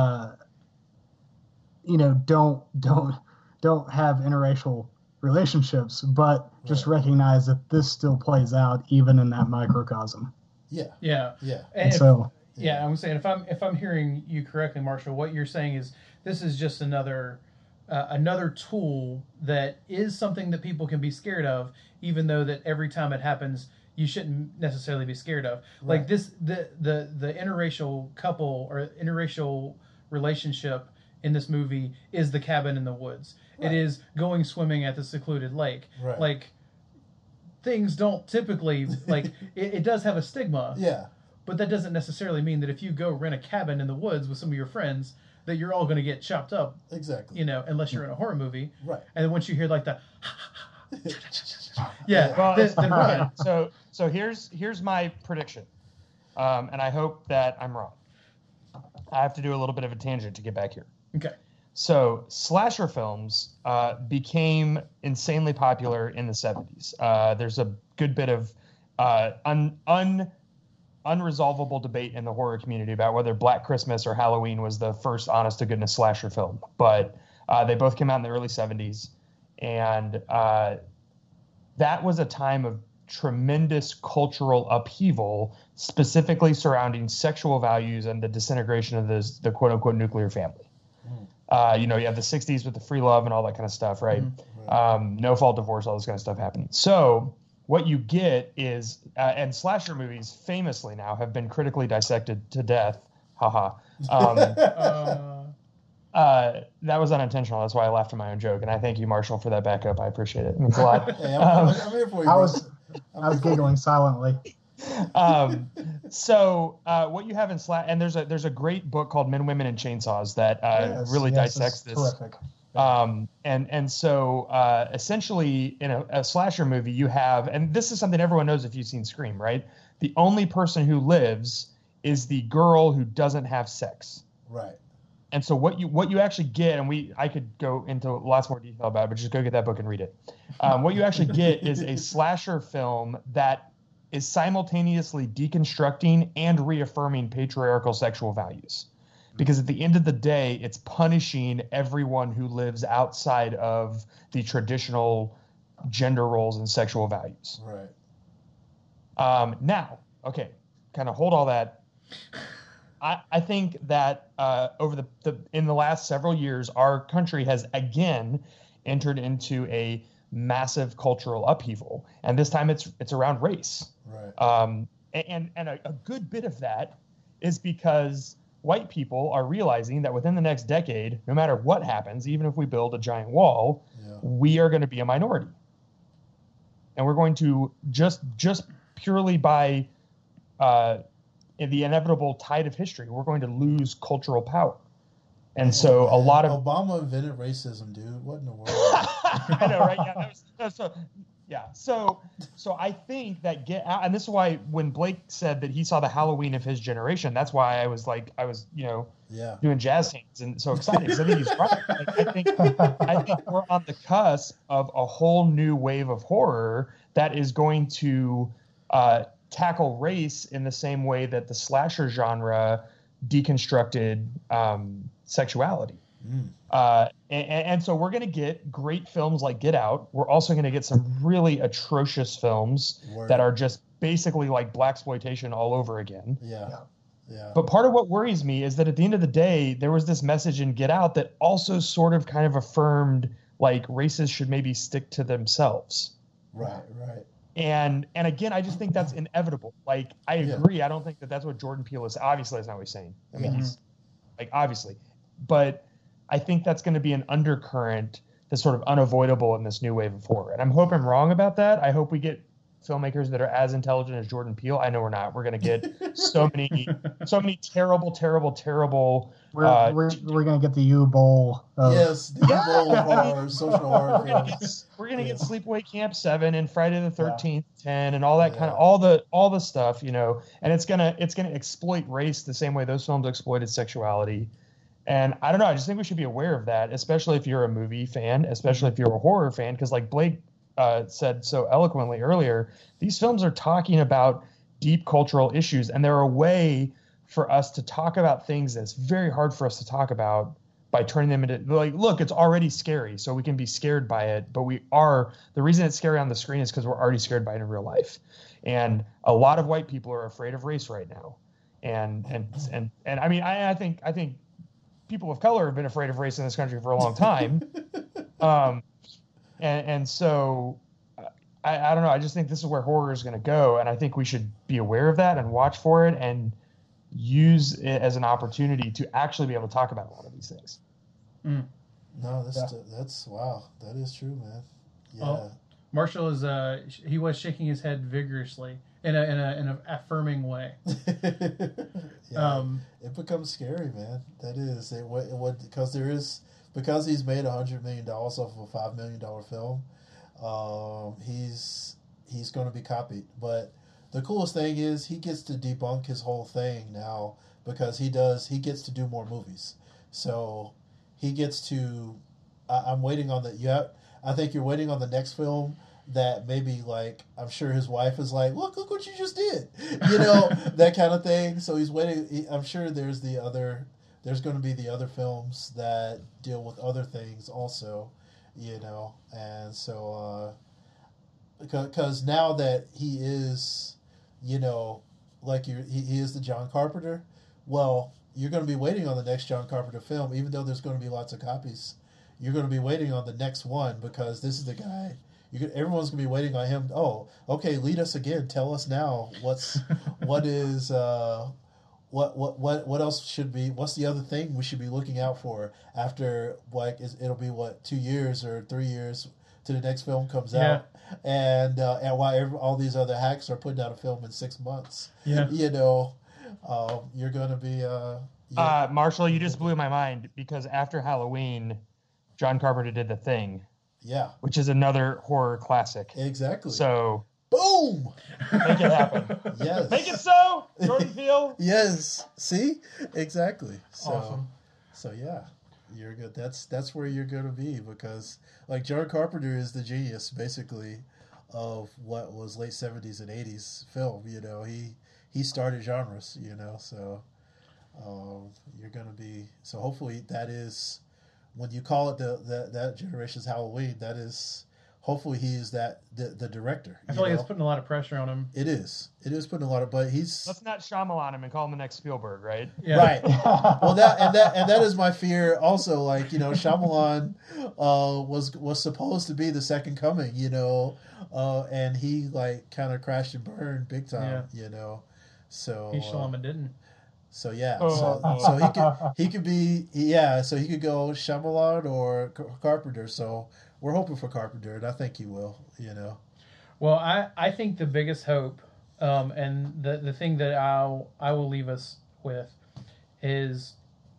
don't have interracial relationships, but just recognize that this still plays out even in that microcosm. Yeah. And so, I'm saying if I'm hearing you correctly, Marshall, what you're saying is this is just another tool that is something that people can be scared of, even though that every time it happens, you shouldn't necessarily be scared of. Right. Like this, the interracial couple or interracial relationship in this movie is the cabin in the woods. Right. It is going swimming at the secluded lake. Right. Like, things don't typically, like, it does have a stigma. Yeah. But that doesn't necessarily mean that if you go rent a cabin in the woods with some of your friends, that you're all going to get chopped up. Exactly. You know, unless you're in a horror movie. Right. And then once you hear, like, the... Well, then run. So here's my prediction. And I hope that I'm wrong. I have to do a little bit of a tangent to get back here. Okay. So slasher films became insanely popular in the 70s. There's a good bit of unresolvable debate in the horror community about whether Black Christmas or Halloween was the first honest-to-goodness slasher film. But they both came out in the early 70s. And that was a time of tremendous cultural upheaval, specifically surrounding sexual values and the disintegration of the quote-unquote nuclear family. You have the 60s with the free love and all that kind of stuff, right? No-fault divorce, all this kind of stuff happening. So what you get is, and slasher movies famously now have been critically dissected to death. Haha. That was unintentional. That's why I laughed at my own joke. And I thank you, Marshall, for that backup. I appreciate it. It means a lot. Hey, I'm here for you. I was giggling silently. So what you have in and there's a great book called Men, Women, and Chainsaws that really dissects this. Terrific. And so essentially in a slasher movie you have, and this is something everyone knows if you've seen Scream, right? The only person who lives is the girl who doesn't have sex. Right. And so what you actually get, and I could go into lots more detail about it, but just go get that book and read it. What you actually get is a slasher film that is simultaneously deconstructing and reaffirming patriarchal sexual values. Because at the end of the day, it's punishing everyone who lives outside of the traditional gender roles and sexual values. Right. Now, okay, kind of hold all that. I think that in the last several years, our country has again entered into a massive cultural upheaval, and this time it's around race. Right. And a good bit of that is because white people are realizing that within the next decade, no matter what happens, even if we build a giant wall, we are going to be a minority, and we're going to just purely by in the inevitable tide of history, we're going to lose cultural power. And so a lot of Obama invented racism, dude. What in the world? I know, right? Yeah, so I think that Get Out, and this is why when Blake said that he saw the Halloween of his generation, that's why I was doing jazz hands and so excited because I think he's right. I think we're on the cusp of a whole new wave of horror that is going to tackle race in the same way that the slasher genre deconstructed sexuality. And so we're going to get great films like Get Out. We're also going to get some really atrocious films that are just basically like blaxploitation all over again. Yeah. But part of what worries me is that at the end of the day, there was this message in Get Out that also sort of kind of affirmed like races should maybe stick to themselves. Right. And again, I just think that's inevitable. Like, I agree. I don't think that that's what Jordan Peele is. Obviously, that's not what he's saying. I mean, he's like, obviously. But I think that's going to be an undercurrent that's sort of unavoidable in this new wave of horror. And I'm hoping I'm wrong about that. I hope we get filmmakers that are as intelligent as Jordan Peele. I know we're not. We're going to get so many terrible. We're going to get the U-Bowl. Yes, the U-Bowl of horror, social horror films. We're going to get Sleepaway Camp 7 and Friday the 13th 10 and all that kind of all the stuff, you know. And it's going to exploit race the same way those films exploited sexuality. And I don't know. I just think we should be aware of that, especially if you're a movie fan, especially if you're a horror fan, because like Blake said so eloquently earlier, these films are talking about deep cultural issues, and they're a way for us to talk about things that's very hard for us to talk about by turning them into, like, look, it's already scary, so we can be scared by it, but the reason it's scary on the screen is because we're already scared by it in real life. And a lot of white people are afraid of race right now. And I mean, I think people of color have been afraid of race in this country for a long time. And so I don't know. I just think this is where horror is going to go. And I think we should be aware of that and watch for it and use it as an opportunity to actually be able to talk about a lot of these things. Mm. No, that's wow. That is true, man. Yeah. Well, Marshall he was shaking his head vigorously in an affirming way. Yeah, it becomes scary, man. That is it. What because he's made $100 million off of a $5 million film. He's going to be copied. But the coolest thing is he gets to debunk his whole thing now because he gets to do more movies. So he gets to. I'm waiting on I think you're waiting on the next film that maybe, like, I'm sure his wife is like, look what you just did, you know, that kind of thing. So he's waiting. I'm sure there's going to be the other films that deal with other things also, you know. And so because now that he is, you know, like he is the John Carpenter, well, you're going to be waiting on the next John Carpenter film, even though there's going to be lots of copies. You're going to be waiting on the next one because this is the guy. Everyone's going to be waiting on him. Oh, okay, lead us again. Tell us now what else should be? What's the other thing we should be looking out for after? Like, it'll be 2 years or 3 years till the next film comes out, and while all these other hacks are putting out a film in 6 months. Yeah, you know, you're going to be. Marshall, you just blew my mind because after Halloween, John Carpenter did The Thing. Yeah, which is another horror classic. Exactly. So, boom, make it happen. Yes, make it so. Jordan Peele. Yes. See, exactly. So, awesome. So yeah, you're good. That's where you're going to be because, like, John Carpenter is the genius, basically, of what was late 70s and 80s film. You know, he started genres. You know, so you're going to be. So hopefully that is. When you call it that generation's Halloween, that is hopefully he is the director. I feel like it's putting a lot of pressure on him. It is putting a lot of, but he's. Let's not Shyamalan him and call him the next Spielberg, right? Yeah. Right. Well, that is my fear. Also, like, you know, Shyamalan was supposed to be the second coming, you know, and he like kind of crashed and burned big time, you know. So he Shyamalan didn't. So yeah, so he could be so he could go Shyamalan or Carpenter. So we're hoping for Carpenter, and I think he will. You know. Well, I think the biggest hope, and the thing that I will leave us with, is,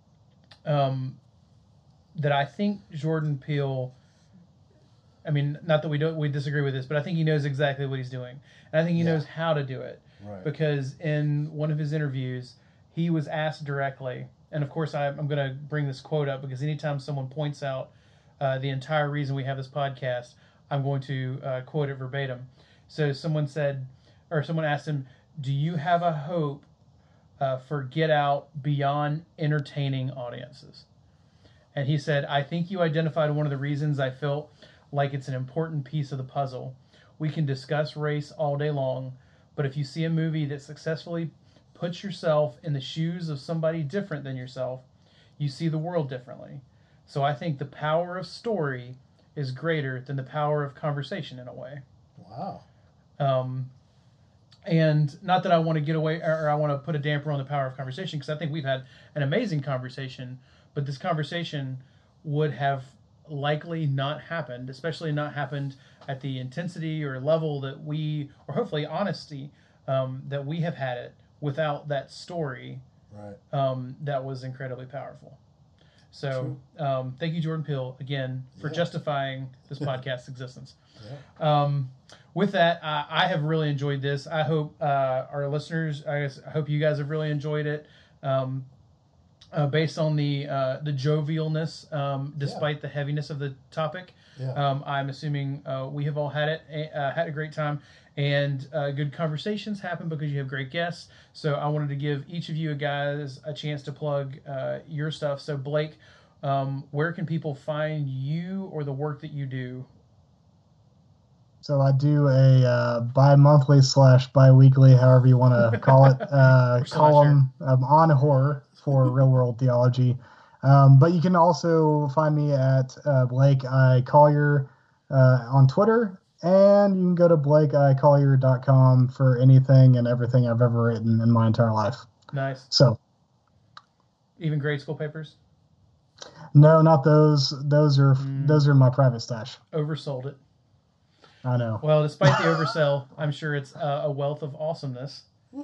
that I think Jordan Peele. I mean, not that we disagree with this, but I think he knows exactly what he's doing, and I think he knows how to do it. Right. Because in one of his interviews, he was asked directly, and of course I'm going to bring this quote up because anytime someone points out the entire reason we have this podcast, I'm going to quote it verbatim. So someone asked him, do you have a hope for Get Out beyond entertaining audiences? And he said, I think you identified one of the reasons I felt like it's an important piece of the puzzle. We can discuss race all day long, but if you see a movie that successfully puts yourself in the shoes of somebody different than yourself, you see the world differently. So I think the power of story is greater than the power of conversation in a way. Wow. And not that I want to get away or I want to put a damper on the power of conversation, because I think we've had an amazing conversation, but this conversation would have likely not happened, especially not happened at the intensity or level that we, or hopefully honesty, that we have had it without that story. Right. That was incredibly powerful. So thank you, Jordan Peele, again, for justifying this podcast's existence. Yeah. With that, I have really enjoyed this. I hope our listeners, I hope you guys have really enjoyed it. Based on the jovialness, despite the heaviness of the topic, I'm assuming we have all had a great time, and good conversations happen because you have great guests. So I wanted to give each of you guys a chance to plug your stuff. So Blake, where can people find you or the work that you do? So I do a bi-monthly / bi-weekly, however you want to call it, column on horror for Real World Theology. But you can also find me at Blake I. Collier on Twitter, and you can go to BlakeICollier.com for anything and everything I've ever written in my entire life. Nice. So, even grade school papers? No, not those. Those are my private stash. Oversold it. I know. Well, despite the oversell, I'm sure it's a wealth of awesomeness.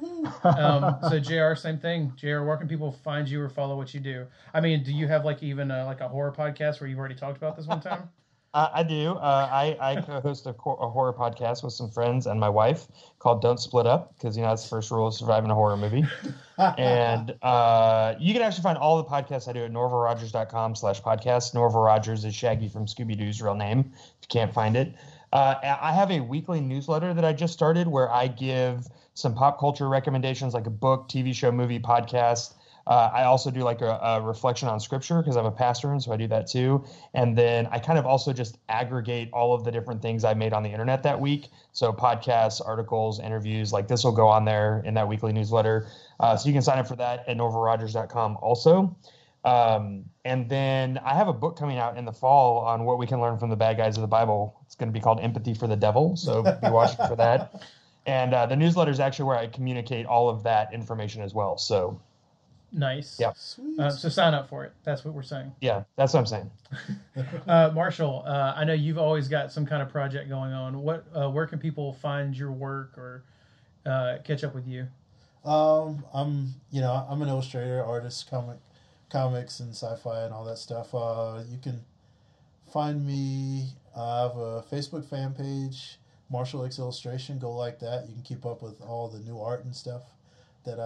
So JR, same thing. JR, where can people find you or follow what you do? I mean, do you have even a horror podcast where you've already talked about this one time? I do. I co-host a horror podcast with some friends and my wife called Don't Split Up, because that's the first rule of surviving a horror movie. And you can actually find all the podcasts I do at norvalrogers.com/podcast. Norval Rogers is Shaggy from Scooby-Doo's real name, if you can't find it. I have a weekly newsletter that I just started where I give some pop culture recommendations, like a book, TV show, movie, podcast. I also do a reflection on scripture because I'm a pastor, and so I do that too. And then I kind of also just aggregate all of the different things I made on the internet that week. So podcasts, articles, interviews, this will go on there in that weekly newsletter. So you can sign up for that at norvalrogers.com also. And then I have a book coming out in the fall on what we can learn from the bad guys of the Bible. It's going to be called Empathy for the Devil, so be watching for that. And the newsletter is actually where I communicate all of that information as well. So nice. Yeah. So sign up for it. That's what we're saying. Yeah, that's what I'm saying. Marshall, I know you've always got some kind of project going on. Where can people find your work or catch up with you? I'm an illustrator, artist, comics and sci-fi and all that stuff. You can find me. I have a Facebook fan page, Marshall X Illustration. Go like that. You can keep up with all the new art and stuff that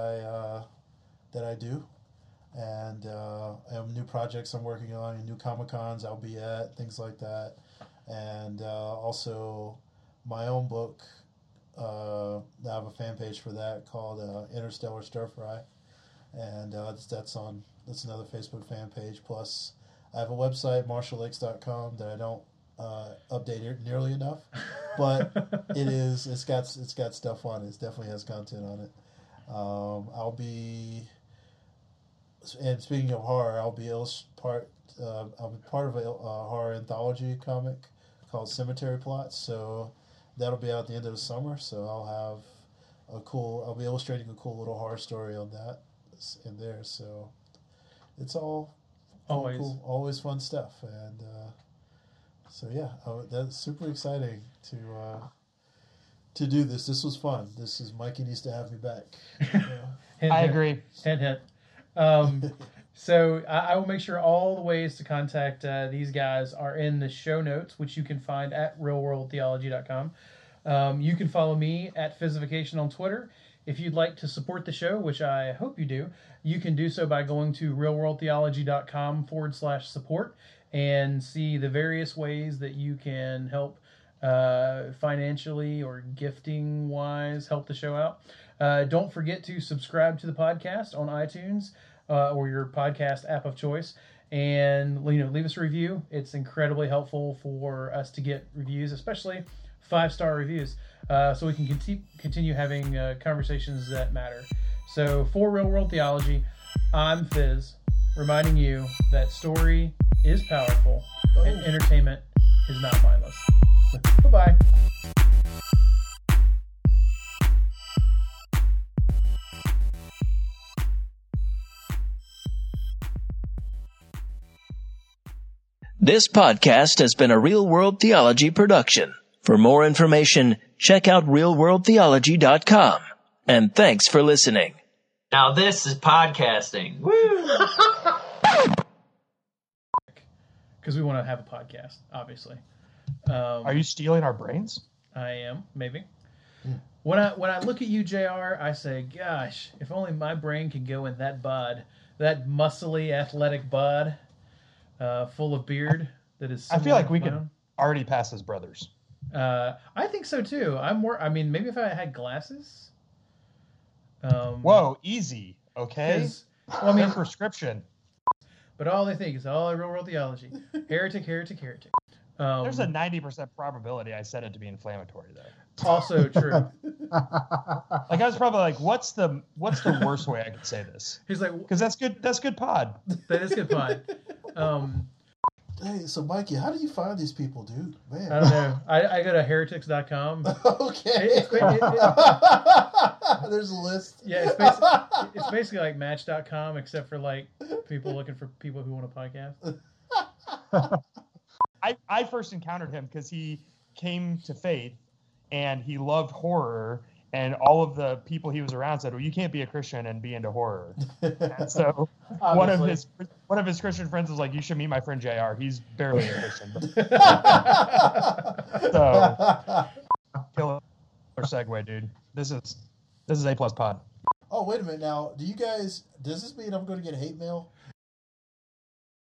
I do, and new projects I'm working on, and new Comic-Cons I'll be at, things like that, and also my own book. I have a fan page for that called Interstellar Stir Fry, and that's another Facebook fan page. Plus, I have a website, marshallx.com, that I don't update nearly enough, but it's got stuff on it. It definitely has content on it. I'll be, and speaking of horror, I'll be part of a horror anthology comic called Cemetery Plots. So that'll be out at the end of the summer. So I'll be illustrating a cool little horror story on that in there. So it's all cool, always fun stuff. And so yeah, that's super exciting to do this. This was fun. Mikey needs to have me back. I agree. Hint. So I will make sure all the ways to contact these guys are in the show notes, which you can find at realworldtheology.com. You can follow me at Physification on Twitter. If you'd like to support the show, which I hope you do, you can do so by going to realworldtheology.com/support and see the various ways that you can help financially or gifting wise help the show out. Don't forget to subscribe to the podcast on iTunes or your podcast app of choice, and leave us a review. It's incredibly helpful for us to get reviews, especially 5-star reviews, so we can continue having conversations that matter. So for Real World Theology, I'm Fizz, reminding you that story is powerful and entertainment is not mindless. Bye-bye. This podcast has been a Real World Theology production. For more information, check out realworldtheology.com. And thanks for listening. Now this is podcasting. Woo! Because we want to have a podcast, obviously. Are you stealing our brains? I am, maybe. When I look at you, JR, I say, gosh, if only my brain could go in that bod, that muscly, athletic bod, full of beard that is. I feel like we could already pass as brothers. I think so too. Maybe if I had glasses. Whoa, easy, okay? Well, Their prescription. But all they think is all Real World Theology. Heretic. There's a 90% probability I said it to be inflammatory, though. Also true. Like I was probably like, what's the worst way I could say this? He's like, because that's good pod. That is good pod. Hey, so Mikey, how do you find these people, dude? Man, I don't know. I go to heretics.com. Okay. There's a list. Yeah, it's basically like Match.com, except for like people looking for people who want a podcast. I first encountered him because he came to faith and he loved horror, and all of the people he was around said, well, you can't be a Christian and be into horror. And so one of his Christian friends was like, you should meet my friend JR. He's barely a Christian. So killer segue, dude. This is A+ pod. Oh, wait a minute now. Does this mean I'm going to get hate mail?